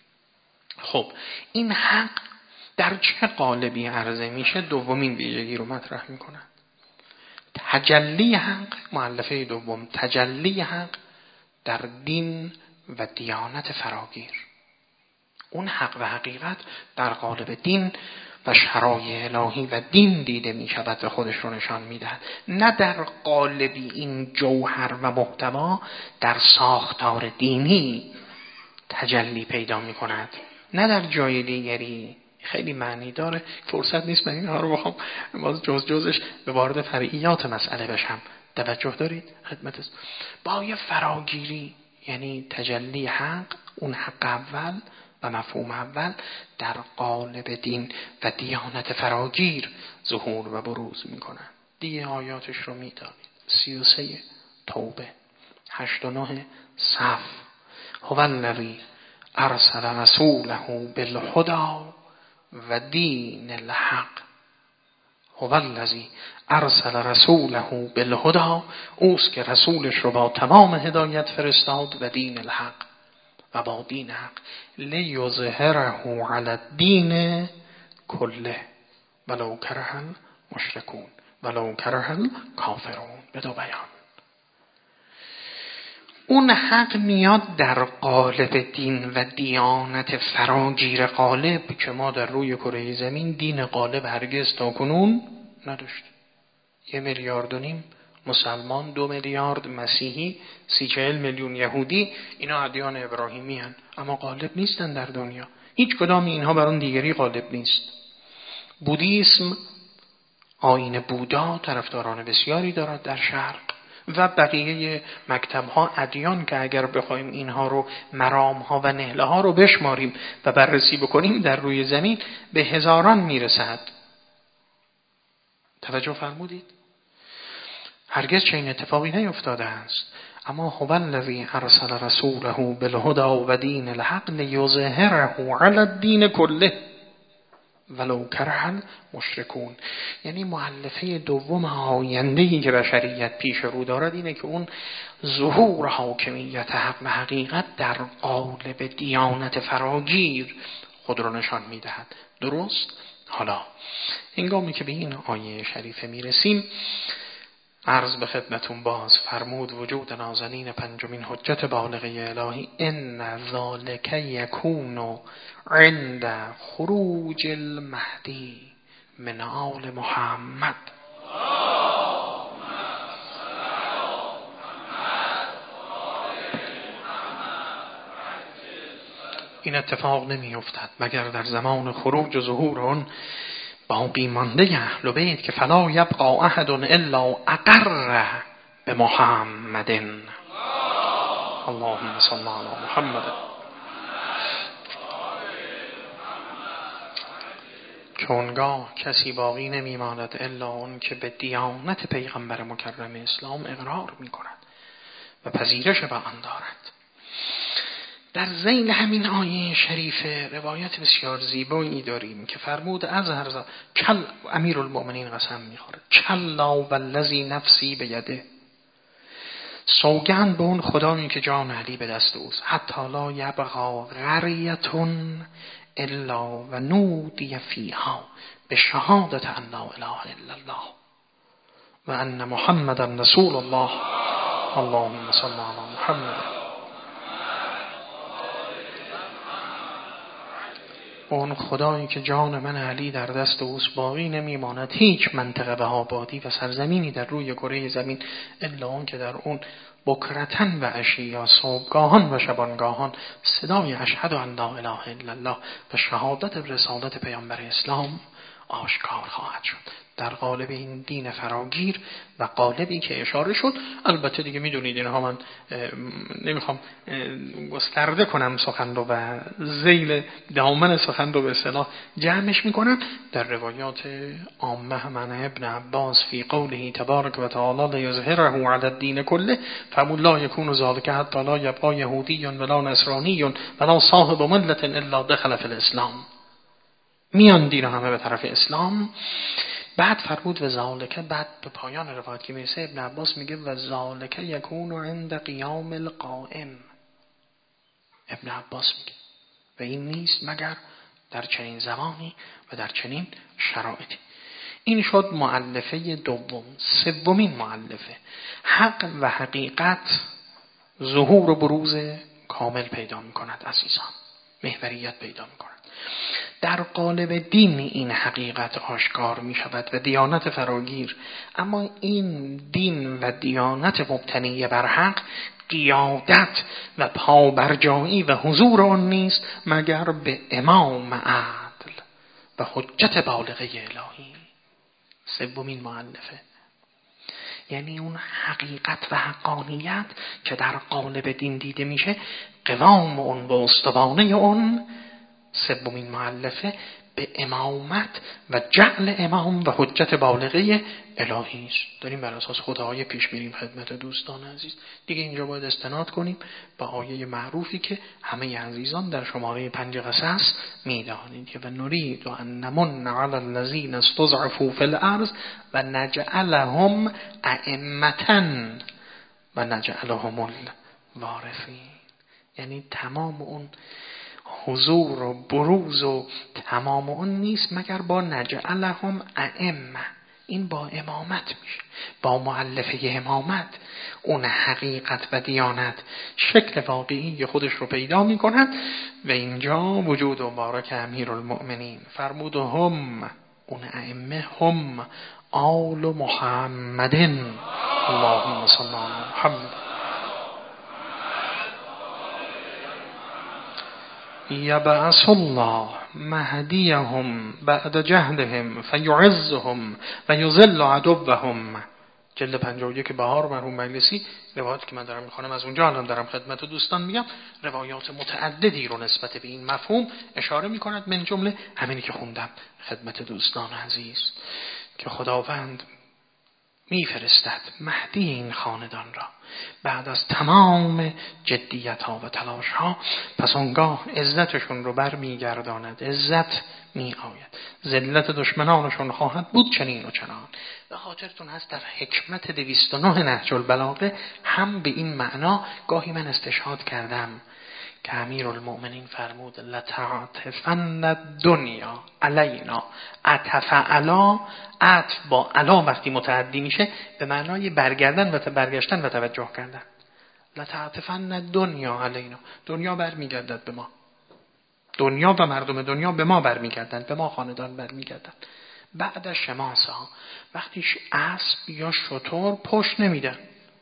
خب این حق در چه قالبی عرضه میشه؟ دومین ویژگی رو مطرح میکنن. تجلی حق، مؤلفه دوم، تجلی حق در دین و دیانت فراگیر. اون حق و حقیقت در قالب دین و شرایع الهی و دین دیده می شود و خودش رو نشان می دهد. نه در قالبی این جوهر و محتوا در ساختار دینی تجلی پیدا می کند، نه در جای دیگری. خیلی معنی داره، فرصت نیست من اینها رو بخوام باز جز جزش به وارد فرعیات مسئله بشم. توجه دارید خدمت است. با یه فراگیری، یعنی تجلی حق، اون حق اول و مفهوم اول در قالب دین و دیانت فراگیر ظهور و بروز میکنن. دیگه آیاتش رو میدانید. سی و سه توبه، هشت و نه صف. هو الذی ارسل رسوله بالهدی و دین الحق. هو الذی ارسل رسوله بالهدی، اوست که رسولش رو با تمام هدایت فرستاد، و دین الحق، و با دین حق، لیظهره علی الدین کله ولو کره المشرکون ولو کره الکافرون. به دو بیان اون حق میاد در قالب دین و دیانت فراگیر قالب که ما در روی کره زمین دین قالب هرگز تا کنون نداشت. یه میلیارد و نیم مسلمان، دو میلیارد مسیحی، سی چهل میلیون یهودی، اینا ادیان ابراهیمی هن، اما قالب نیستن در دنیا. هیچ کدام اینها بر اون دیگری قالب نیست. بودیسم، آیین بودا طرفداران بسیاری دارد در شرق و بقیه مکتب ها، ادیان که اگر بخوایم اینها رو مرام ها و نهله ها رو بشماریم و بررسی بکنیم در روی زمین به هزاران میرسد. توجه فرمودید؟ هرگز چنین اتفاقی نیفتاده است. اما هو الذی ارسل رسوله بالهدی و دین الحق لیظهره علی الدین کله ولو کره المشرکون. یعنی مؤلفه دوم آینده‌ای که بشریت پیش رو دارد اینه که اون ظهور حاکمیت حق و حقیقت در قالب دیانت فراگیر خود رو نشان میدهد. درست؟ حالا هنگامی که به این آیه شریفه میرسیم، عرض به خدمتون باز فرمود وجود نازنین پنجمین حجت بالغه الهی ان ذالک یکون عند خروج المهدی من آل محمد. این اتفاق نمی افتد مگر در زمان خروج و ظهور اون باقی مانده اهل بیت که فلا یبقى احد الا اقر به محمد. اللهم صل علی محمد. چونگاه کسی باقی نمیماند الا اون که به دیانت پیغمبر مکرم اسلام اقرار میکند و پذیرش به آن دارد. در ذیل همین آیه شریفه روایت بسیار زیبایی داریم که فرمود از هر کل امیرالمؤمنین قسم میخوره کلا والذی نفسی بیده، سوگند به اون خدایی که جان علی به دست اوست، حتی لا یبقى قریة الا و نودی فیها به شهادت ان لا اله الا الله و ان محمدا رسول الله. اللهم صل علی محمد. اون خدایی که جان من علی در دست اوست باقی نمیماند هیچ منطقه و آبادی و سرزمینی در روی کره زمین الا اون که در اون بکرتن و عشیا، صبحگاهان و شبانگاهان صدای اشهد ان لا اله الا الله و شهادت رسالت پیامبر اسلام آشکار خواهد شد در قالب این دین فراگیر و قالبی که اشاره شد. البته دیگه میدونید اینها من نمیخوام گسترده کنم سخن رو و ذیل دامن سخن رو به اصطلاح جمعش میکنم. در روایات عامه من ابن عباس فی قوله تبارک و تعالی لیظهره علی الدین کله فمن لا یکون ذلک حتی لا یبقى یهودی ولا نصرانی ولا صاحب ملت الا دخل فی الاسلام. میان دین همه به طرف اسلام. بعد فرمود و ذالک، بعد به پایان روایت که میرسه ابن عباس میگه و ذالک یکون عند قیام القائم. ابن عباس میگه و این نیست مگر در چنین زمانی و در چنین شرایطی. این شد مؤلفه دوم. سومین مؤلفه، حق و حقیقت ظهور و بروز کامل پیدا میکند عزیزان، محوریت پیدا میکند. در قالب دین این حقیقت آشکار می شود و دیانت فراگیر. اما این دین و دیانت مبتنی بر حق قیادت و پابرجایی و حضور آن نیست مگر به امام عدل و حجت بالغه الهی. سومین مؤلفه، یعنی اون حقیقت و حقانیت که در قالب دین دیده میشه، قوام اون و استوانه اون، سومین مؤلفه، به امامت و جعل امام و حجت بالغه الهی است. داریم بر اساس خداهای پیش میریم خدمت دوستان عزیز. دیگه اینجا باید استناد کنیم با آیه معروفی که همه عزیزان در شماره پنج قصص میدانید که و نرید ان نمن علی الذین استضعفوا فی الارض و نجعلهم ائمة و نجعلهم الوارثین. یعنی تمام اون حضور و بروز و تمام اون نیست مگر با نجعلهم ائمه. این با امامت میشه، با مؤلفه امامت اون حقیقت و دیانت شکل واقعی خودش رو پیدا میکند. و اینجا وجود مبارک امیرالمؤمنین فرمود هم، اون ائمه هم آل محمد اللهم صل علی محمد یبعث الله مهدیهم بعد جهدهم فیعزهم و یذل عدوهم. جلد پنجاه و یک بهار مرحوم مجلسی، روایاتی که من دارم میخوانم از اونجا الان دارم خدمت دوستان میگم، روایات متعددی رو نسبت به این مفهوم اشاره میکند، من جمله همینی که خوندم خدمت دوستان عزیز، که خداوند میفرستد مهدی این خاندان را بعد از تمام جدیت ها و تلاش ها. پس اونگاه عزتشون رو بر میگرداند، عزت می آید، ذلت دشمنانشون خواهد بود چنین و چنان. و خاطرتون هست در حکمت دویست و نه نهج البلاغه هم به این معنا گاهی من استشهاد کردم که امیرالمؤمنین فرمود لتعطفن الدنیا علینا. عطف علا، عطف با علا وقتی متعدی میشه به معنای برگردن و برگشتن و توجه کردن. لتعطفن الدنیا علینا، دنیا برمیگردد به ما، دنیا و مردم دنیا به ما برمیگردند، به ما خاندان برمیگردند. بعد شماسا، وقتی اسب یا شتر پشت نمیدن،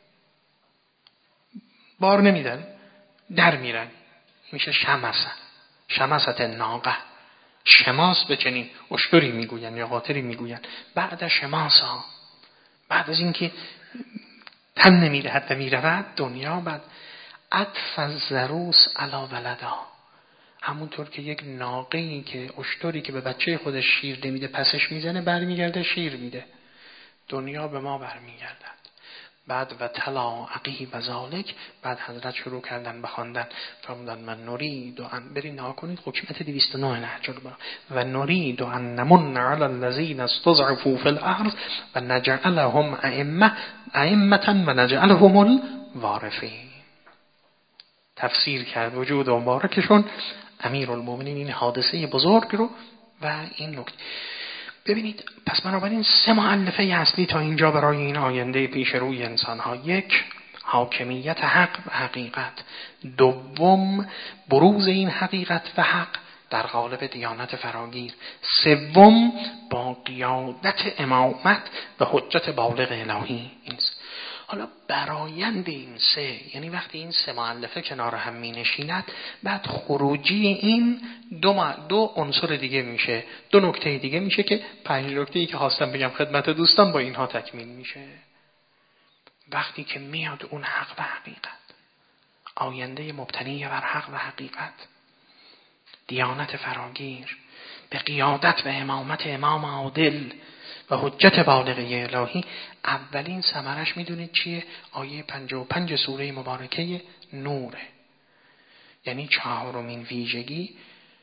بار نمیدن، در میرن، میشه شمسه، شمست ناقه. شماس به چنین اشتری میگوین یا قاطری میگوین. بعد شماسا، بعد از اینکه تن نمیدهد و میرود دنیا، بعد عطف الزروس علی ولدا، همونطور که یک ناقه‌ای که اشتری که به بچه خودش شیر نمیده پسش میزنه برمیگرده شیر میده، دنیا به ما برمیگردد. بعد و تلا عقیب ذالک، بعد حضرت شروع کردن بخواندن، فرمودن من نرید و ان، برین نها کنید حکمت دویست و نه نهج البلاغه، و نرید و ان نمن علی الذین استضعفوا فی الارض و نجعلهم ائمه ائمه و نجعلهم الوارثین. تفسیر کرد وجود مبارکشون امیرالمؤمنین این حادثه بزرگ رو و این نکته. ببینید پس بنابراین سه مؤلفه اصلی تا اینجا برای این آینده پیش روی انسان ها: یک، حاکمیت حق و حقیقت; دوم، بروز این حقیقت و حق در قالب دیانت فراگیر; سوم، با قیادت امامت و حجت بالغ الهی. این حالا برایند این سه، یعنی وقتی این سه مؤلفه کنار هم می نشیند، بعد خروجی این دو دو عنصر دیگه میشه، دو نکته دیگه میشه که پنج نکته‌ای که خواستم بگم خدمت دوستان با اینها تکمیل میشه. وقتی که میاد اون حق و حقیقت، آینده مبتنی بر حق و حقیقت، دیانت فراگیر به قیادت و امامت امام عادل و حجت بالغه الهی، اولین ثمرش میدونید چیه؟ آیه پنجاه و پنج سوره مبارکه نوره. یعنی چهارمین ویژگی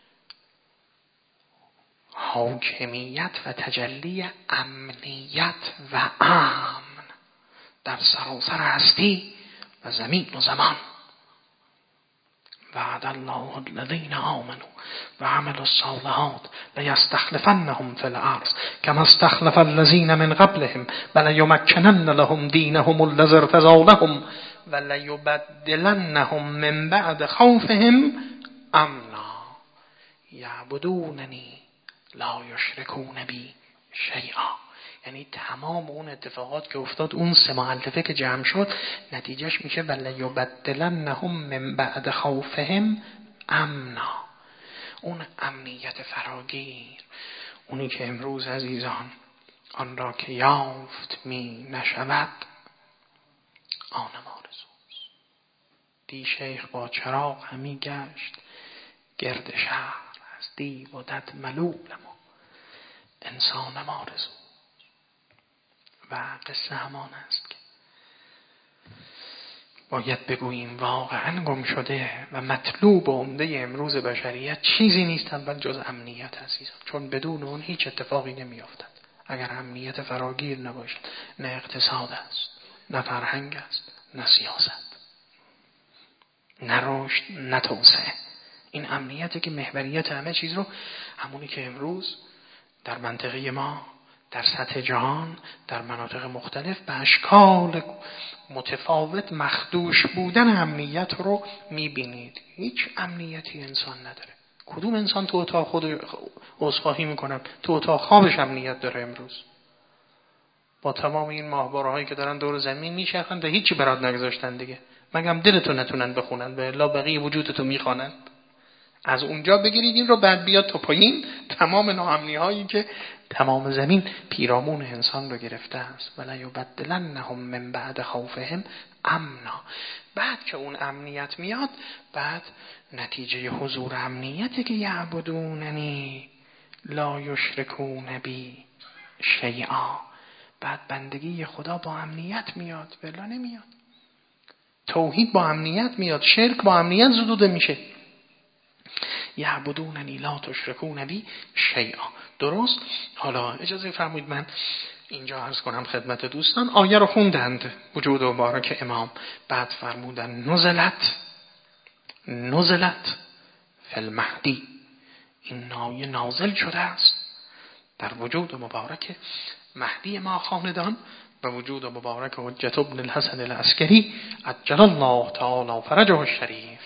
حاکمیت و تجلی امنیت و امن در سراسر هستی و زمین و زمان. وعد الله الذين آمنوا وعملوا الصالحات ليستخلفنهم في الأرض كما استخلف الذين من قبلهم وليمكنن لهم دينهم الذي ارتضى لهم وليبدلنهم من بعد خوفهم امنا. یعبدوننی لا یشرکون بی شیئا. یعنی تمام اون اتفاقات که افتاد، اون سه مؤلفه که جمع شد، نتیجهش میشه ولیبدلنهم من بعد خوفهم امنا. اون امنیت فراگیر، اونی که امروز عزیزان آن را که یافت می نشود آن آرزوست. دی شیخ با چراغ همی گشت گرد شهر، از دیو و دد ملولم و انسانم آرزو. و قصه همان است که باید بگوییم واقعا گم شده و مطلوب و عمده امروز بشریت چیزی نیست اول جز امنیت عزیزان، چون بدون اون هیچ اتفاقی نمیافتد. اگر امنیت فراگیر نباشد، نه اقتصاد است، نه فرهنگ است، نه سیاست، نه رشد، نه توسعه. این امنیتی که محوریت همه چیز رو، همونی که امروز در منطقه ما، در سطح جهان، در مناطق مختلف به اشکال متفاوت مخدوش بودن امنیت رو میبینید. هیچ امنیتی انسان نداره. کدوم انسان تو اتاق خود عذرخواهی میکنم تو اتاق خوابش امنیت داره امروز؟ با تمام این ماهوارهایی که دارن دور زمین میچرخن و هیچی برات نگذاشتن دیگه، مگم دلتو نتونن بخونن، به الا بقیه وجودتو میخوانن. از اونجا بگیرید این رو، بعد بیاد تو پایین تمام ناامنی هایی که تمام زمین پیرامون انسان رو گرفته است. ولیبدلنهم من بعد خوفهم امنا. بعد که اون امنیت میاد، بعد نتیجه حضور امنیتی که یعبدوننی لا یشرکون بی شیئا، بعد بندگی خدا با امنیت میاد، ولی نمیاد. توحید با امنیت میاد، شرک با امنیت زدوده میشه. یعبدوننی لا تشرکون بی شیئا. درست؟ حالا اجازه فرمایید من اینجا عرض کنم خدمت دوستان، آیه رو خوندند وجود مبارک امام، بعد فرمودن نزلت نزلت فی المهدی. این آیه نازل شده است در وجود مبارک مهدی ما خاندان و وجود مبارک حجت ابن الحسن العسکری عجل الله تعالی فرجه الشریف.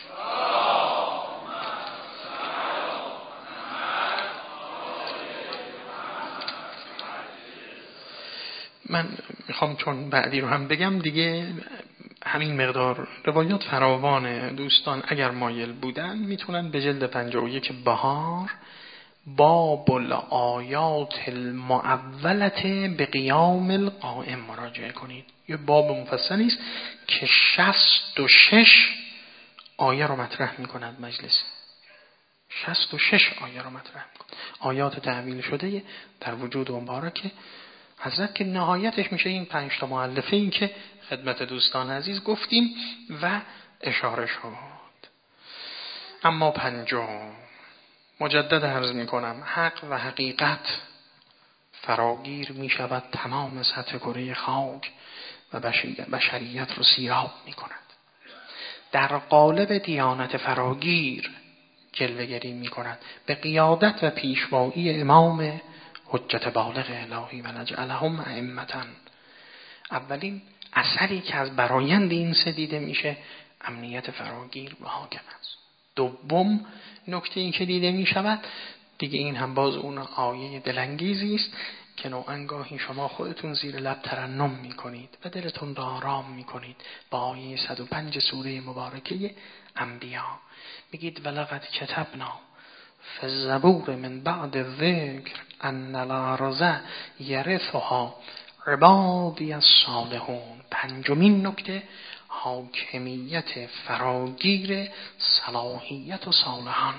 من میخوام چون بعدی رو هم بگم دیگه، همین مقدار روایات فراوان. دوستان اگر مایل بودن میتونن به جلد پنجاه و یک بهار باب الآیات المعولة به قیام القائم مراجعه کنید. یه باب مفصلی است که شصت و شش آیه رو مطرح میکند مجلس. شصت و شش آیه رو مطرح میکند، آیات تعویل شده در وجود مبارک حضرت، که نهایتش میشه این پنج تا مؤلفه این که خدمت دوستان عزیز گفتیم و اشاره شد. اما پنجم، مجدد عرض میکنم، حق و حقیقت فراگیر میشود تمام سطح کره خاک و بشریت رو سیراب میکند. در قالب دیانت فراگیر جلوه‌گری میکند به قیادت و پیشوایی امام حجت بالغ الهی و نجعلهم ائمة. اولین اثری که از برایند این سه دیده میشه امنیت فراگیر و حاکم است. دوم نکته این که دیده میشود دیگه، این هم باز اون آیه دلانگیزی است که نوعاًگاهی شما خودتون زیر لب ترنم میکنید و دلتون را آرام میکنید با آیه صد و پنج سوره مبارکه انبیا. میگید ولقد کتبنا فی الزبور من بعد الذکر ان الارض یرثها عبادی الصالحون. پنجمین نکته حاکمیت فراگیر صلاحیت و صالحان.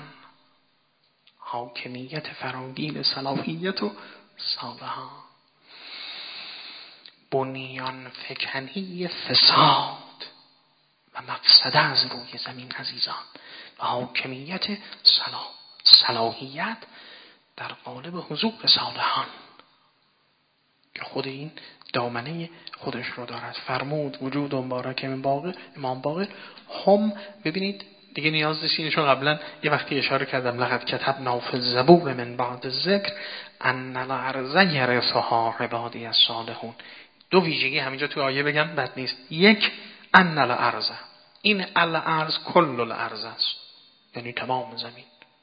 حاکمیت فراگیر صلاحیت و صالحان. بنیان فکنی فساد و مفسده از روی زمین عزیزان، و حاکمیت صلاح صلاحیت در قالب حضور صالحان که خود این دامنه خودش رو دارد. فرمود وجود مبارک امام باقر هم، ببینید دیگه نیاز نیست اینشون قبلا یه وقتی اشاره کردم، لقد کتبنا فی الزبور من بعد الذکر ان الارض یرثها عبادی الصالحون. دو ویژگی همینجا تو آیه بگم بد نیست. یک، ان الارض، این الارض کل الارض است، یعنی تمام زمین،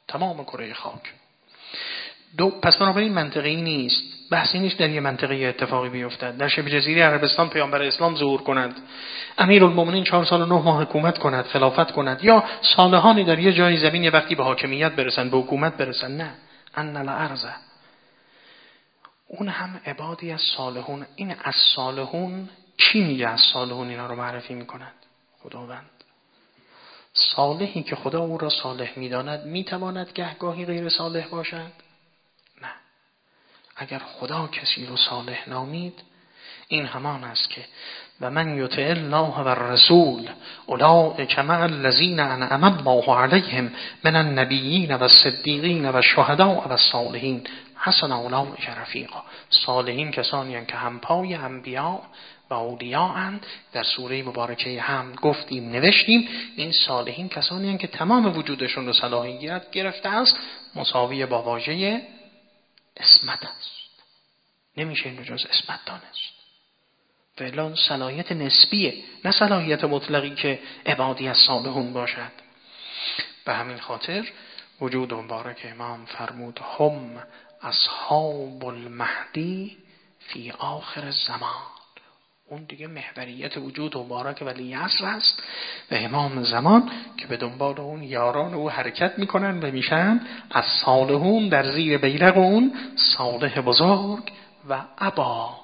تمام کره خاک. دو پس بنابراین منطقی نیست، بحثی نیست در یه منطقه اتفاقی بیفتد در شبه جزیره عربستان پیامبر اسلام ظهور کند، امیرالمومنین چهار سال و نه ماه حکومت کند، خلافت کند، یا صالحانی در یه جای زمین یه وقتی به حاکمیت برسن، به حکومت برسن. نه، ان الارض، اون هم عبادی از صالحون. این از صالحون کی میگه؟ از صالحون اینا رو معرفی میکند خداوند. صالحی که خدا او را صالح میداند میتواند گهگاهی غیر صالح باشد؟ نه. اگر خدا کسی رو صالح نامید، این همان است که و من یطع الله و الرسول اولئک مع الذین انعم الله علیهم من النبیین و الصدیقین و الشهداء و الصالحین حسن اولئک رفیقا. صالحین کسانی هستند که همپای انبیا و اولیاء اند. در سوره مبارکه حمد گفتیم، نوشتیم این صالحین کسانی هستند که تمام وجودشون رو صلاحیت گرفته است، مساوی با واژه اسمت است. نمیشه اینو جز اسمت دانست. فعلا صلاحیت نسبیه، نه صلاحیت مطلقی که عبادی از صالحون باشد. به همین خاطر وجود مبارک امام فرمود هم اصحاب المهدی فی آخر الزمان. اون دیگه محوریت وجود مبارک ولی عصر است و امام زمان که به دنبال اون یاران او حرکت میکنن و میشن از صالحون در زیر بیرق اون صالح بزرگ و ابا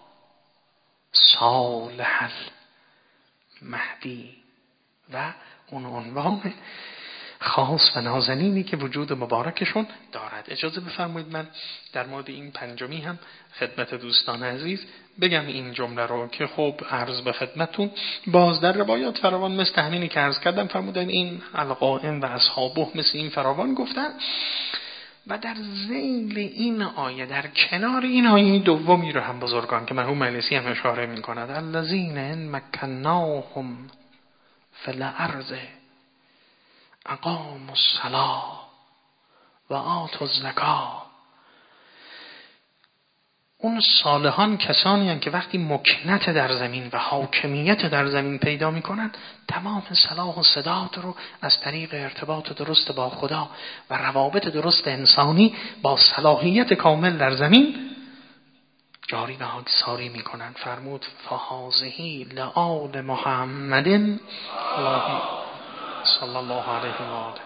صالح المهدی و اون عنوان خاص و نازنینی که وجود مبارکشون دارد. اجازه بفرمایید من در مورد این پنجمی هم خدمت دوستان عزیز بگم این جمله رو که خب عرض به خدمتون باز در روایات فراوان مثل همینی که عرض کردم فرمودن این القائم و اصحابه مثل این فراوان گفتن. و در ذیل این آیه، در کنار این آیه دومی رو هم بزرگان که مرحوم مجلسی هم اشاره می کند، الذین مکناهم فی الارض اقاموا الصلاة و آتوا الزکاة. اون صالحان کسانی هستند که وقتی مکنت در زمین و حاکمیت در زمین پیدا میکنند، تمام صلاح و سداد رو از طریق ارتباط درست با خدا و روابط درست انسانی با صلاحیت کامل در زمین جاری و ساری میکنند. فرمود فهذه لآل محمد صلی الله علیه و آله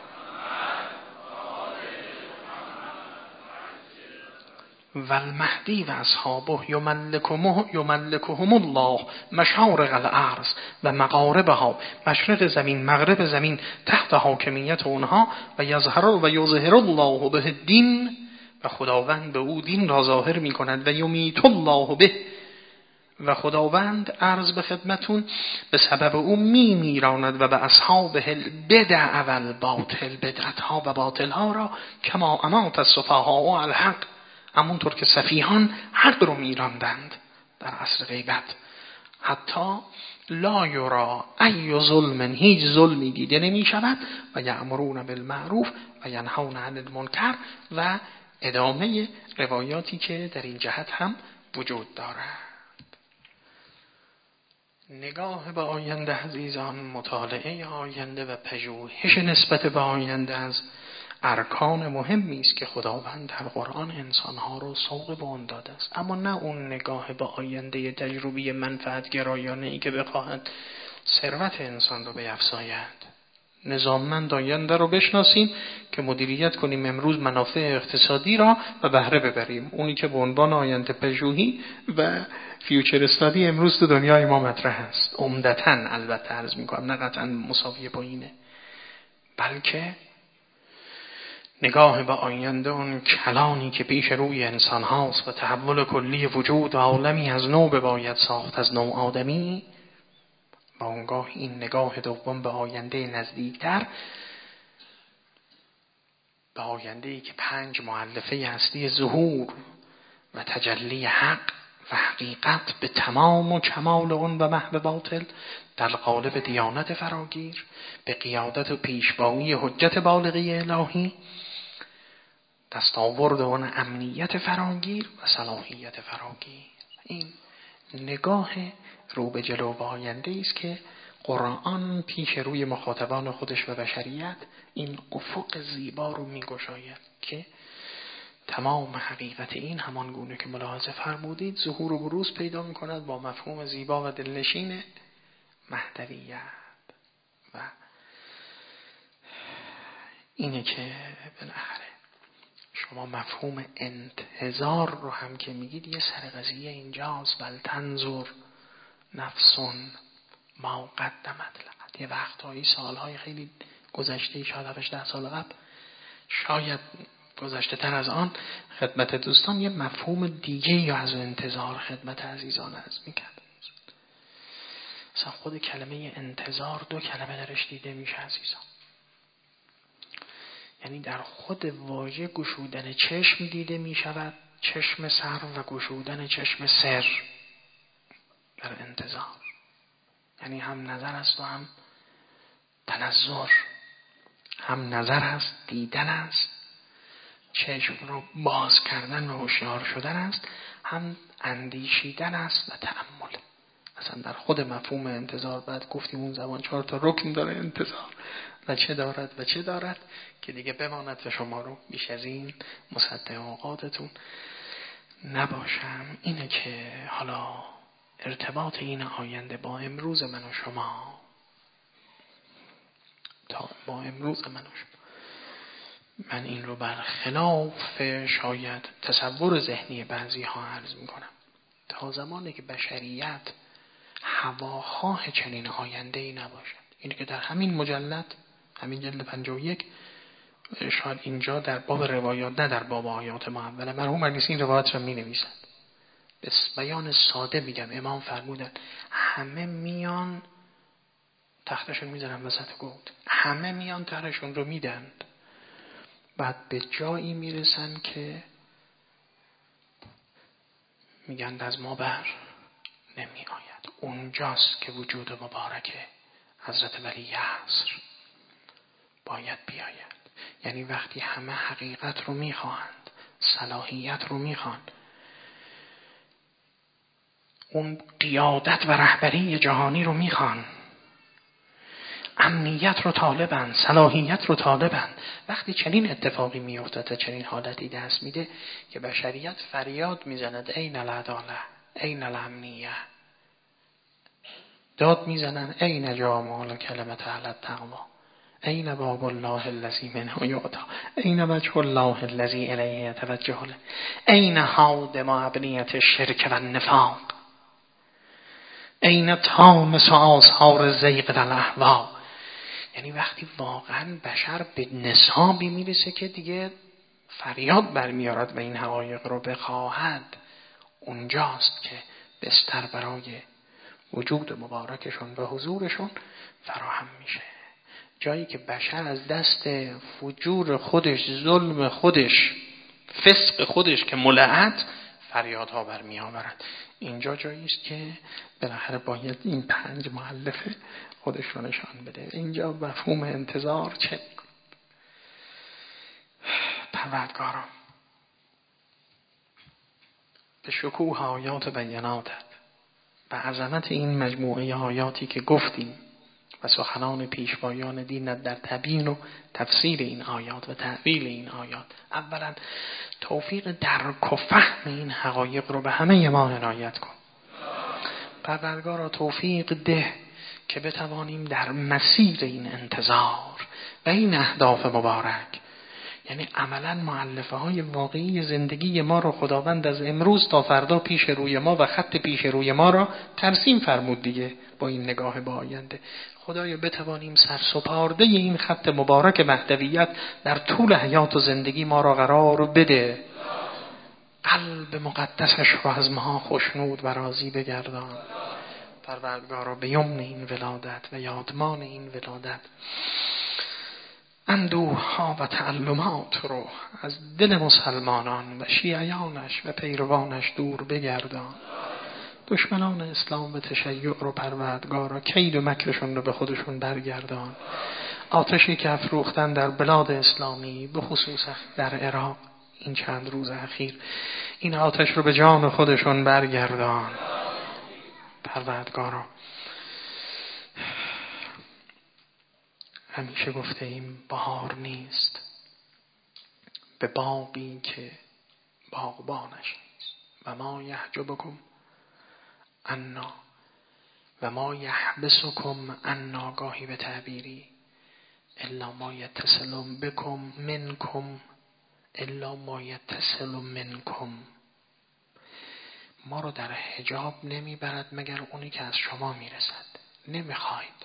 و المهدی و اصحابه یملکهم الله مشارق الارض و مغاربها، مشرق زمین مغرب زمین تحت حاکمیت اونها، و یظهر و یظهر الله به الدین، و خداوند به او دین را ظاهر می کند، و یمیت الله به، و خداوند عرض به خدمتون به سبب او می میراند و به اصحاب البدع و الباطل، بدعت ها و باطل ها را کما امات السفهاء الحق، همونطور که سفیهان حق رو میراندند در عصر غیبت. حتی لا یرا ای ظلم، هیچ ظلمی دیده نمی شود، و یأمرون بالمعروف و ینهون عن المنکر، و ادامه روایاتی که در این جهت هم وجود دارد. نگاه به آینده عزیزان، مطالعه آینده و پژوهش نسبت به آینده از ارکان مهمی است که خداوند در قرآن انسانها رو سوق به آن داده است، اما نه اون نگاه به آینده تجربی منفعت گرایانه ای که بخواهد ثروت انسان رو بیفزاید. نظاممند آینده رو بشناسیم که مدیریت کنیم امروز منافع اقتصادی را و بهره ببریم، اونی که به عنوان آینده پژوهی و فیوچر استادی امروز تو دنیای ما مطرح است. عمدتاً البته عرض می‌کنم، نه قطعاً مساوی با اینه، بلکه نگاه به آینده اون کلانی که پیش روی انسان هاست و تحول کلی وجود و عالمی از نو باید ساخت از نوع آدمی. با اونگاه این نگاه دوم به آینده نزدیکتر، به آینده‌ای که پنج مؤلفه اصلی ظهور و تجلی حق و حقیقت به تمام و کمال اون و محو باطل در قالب دیانت فراگیر، به قیادت و پیشوایی حجت بالغی الهی، دستاورد اون امنیت فراگیر و صلاحیت فراگیر. این نگاه رو به جلو و آینده است که قرآن پیش روی مخاطبان خودش و بشریت این افق زیبا رو میگشاید که تمام حقیقت این همان گونه که ملاحظه فرمودید ظهور و بروز پیدا میکند با مفهوم زیبا و دلنشین مهدویت. و اینه که بالاخره شما مفهوم انتظار رو هم که میگید یه سر قضیه اینجاست. بل تنظر نفسون ما قدمت لغد. یه وقتهایی سالهای خیلی گذشته، شاید هفتش ده سال قبل، شاید گذشته تر از آن، خدمت دوستان یه مفهوم دیگه یا از انتظار خدمت عزیزان عرض میکرد. مثلا خود کلمه انتظار دو کلمه درش دیده میشه عزیزان. یعنی در خود واژه گشودن چشم دیده میشود، چشم سر و گشودن چشم سر در انتظار. یعنی هم نظر است و هم تنظر، هم نظر است، دیدن است، چشم رو باز کردن و هوشیار شدن است، هم اندیشیدن است و تأمل. اصلا در خود مفهوم انتظار بعد گفتیم اون زمان چهار تا رکن داره انتظار و چه دارد و چه دارد که دیگه بماند و شما رو بیش از این مصدق اوقاتتون نباشم. اینه که حالا ارتباط این آینده با امروز من و شما، تا با امروز من و شما، من این رو برخلاف شاید تصور ذهنی بعضی ها عرض می کنم. تا زمانی که بشریت هواخواه چنین آینده ای نباشد، اینه که در همین مجلد، همین جلد پنجاه و یک، شاید اینجا در باب روایات نه در باب آیات معوله، مرحوم مجلسی این روایت را می نویسند. به بیان ساده میگم، امام فرمودن همه میان تختشون میذارن وسط گود، همه میان تختشون رو میدند، بعد به جایی میرسن که میگن از ما بر نمی آید. اونجاست که وجود مبارک حضرت ولی عصر باید بیاید. یعنی وقتی همه حقیقت رو میخواهند، صلاحیت رو میخواهند، اون قیادت و رهبری جهانی رو میخوان، امنیت رو طالبن، صلاحیت رو طالبن، وقتی چنین اتفاقی میافتد، چنین حالتی دست میده که بشریت فریاد میزند این العداله، این الامنیه، داد میزنن این جامع کلمت اهل التقوی، این باب الله الذی منه یعطی، این وجه الله الذی الیه یتوجه، این هادم ابنیة الشرک و النفاق، این طامس و آثار زیغ و الاهوا. یعنی وقتی واقعا بشر به نصابی میرسه که دیگه فریاد برمیارد و این حقایق رو بخواهد، اونجاست که بستر برای وجود مبارکشون و حضورشون فراهم میشه. جایی که بشر از دست فجور خودش، ظلم خودش، فسق خودش که ملعت فریادها برمی آورد. اینجا جایی است که بالاخره باید این پنج مؤلفه خودش رو نشان بده. اینجا مفهوم انتظار چه می‌کند؟ پروردگارا به شکوه آیات بیناتت و عظمت این مجموعه آیاتی که گفتیم و سخنان پیشوایان دینت در تبیین و تفسیر این آیات و تعبیل این آیات، اولا توفیق درک و فهم این حقایق رو به همه ما عنایت کن. پروردگارا توفیق ده که بتوانیم در مسیر این انتظار و این اهداف مبارک، یعنی عملا مؤلفه های واقعی زندگی ما رو خداوند از امروز تا فردا پیش روی ما و خط پیش روی ما را ترسیم فرمود دیگه با این نگاه به آینده. خدایا بتوانیم سرسپارده این خط مبارک مهدویت در طول حیات و زندگی ما را قرار بده. قلب مقدسش رو از ما خوشنود و راضی بگردان. پروردگارا به یمن این ولادت و یادمان این ولادت اندوه ها و تعلمات رو از دل مسلمانان و شیعیانش و پیروانش دور بگردان. دشمنان اسلام و تشیع رو پروردگارا کید و مکرشون رو به خودشون برگردان. آتشی که افروختن در بلاد اسلامی، به خصوص در عراق این چند روز اخیر، این آتش رو به جان خودشون برگردان. پروردگارا همیشه گفته ایم بهار نیست به باغی که باغبانش نیست. و ما یحجبکم عنا و ما یحبسکم عنا، گاهی به تعبیری الا ما یتصل بکم منکم الا ما یتصل منکم. ما رو در حجاب نمیبرد مگر اونی که از شما میرسد. نمیخواید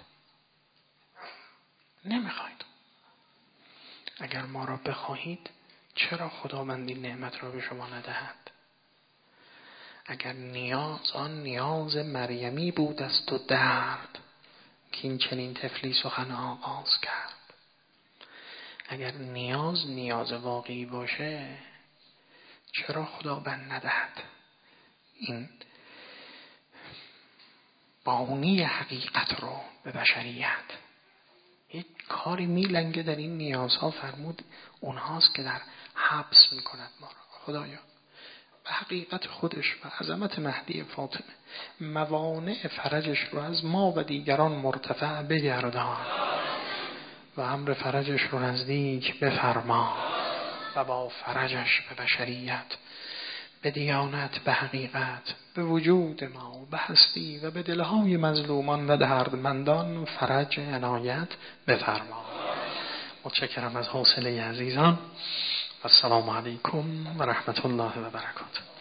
نمیخواید اگر ما را بخواهید چرا خداوند این نعمت را به شما ندهد؟ اگر نیاز آن نیاز مریمی بود است و درد که این چنین طفلی سخن آغاز کرد، اگر نیاز نیاز واقعی باشه چرا خداوند ندهد این بانی حقیقت رو به بشریت؟ یک کاری میلنگه در این نیازها، فرمود اونهاست که در حبس میکند ما را. خدایا به حقیقت خودش و عظمت مهدی فاطمه موانع فرجش رو از ما و دیگران مرتفع بگردان و امر فرجش رو نزدیک بفرما و با فرجش به بشریت، به دیانت، به حقیقت، به وجود ما، به هستی و به دلهای مظلومان و دردمندان فرج عنایت بفرما. متشکرم از حوصله عزیزان. السلام علیکم و رحمت الله و برکاته.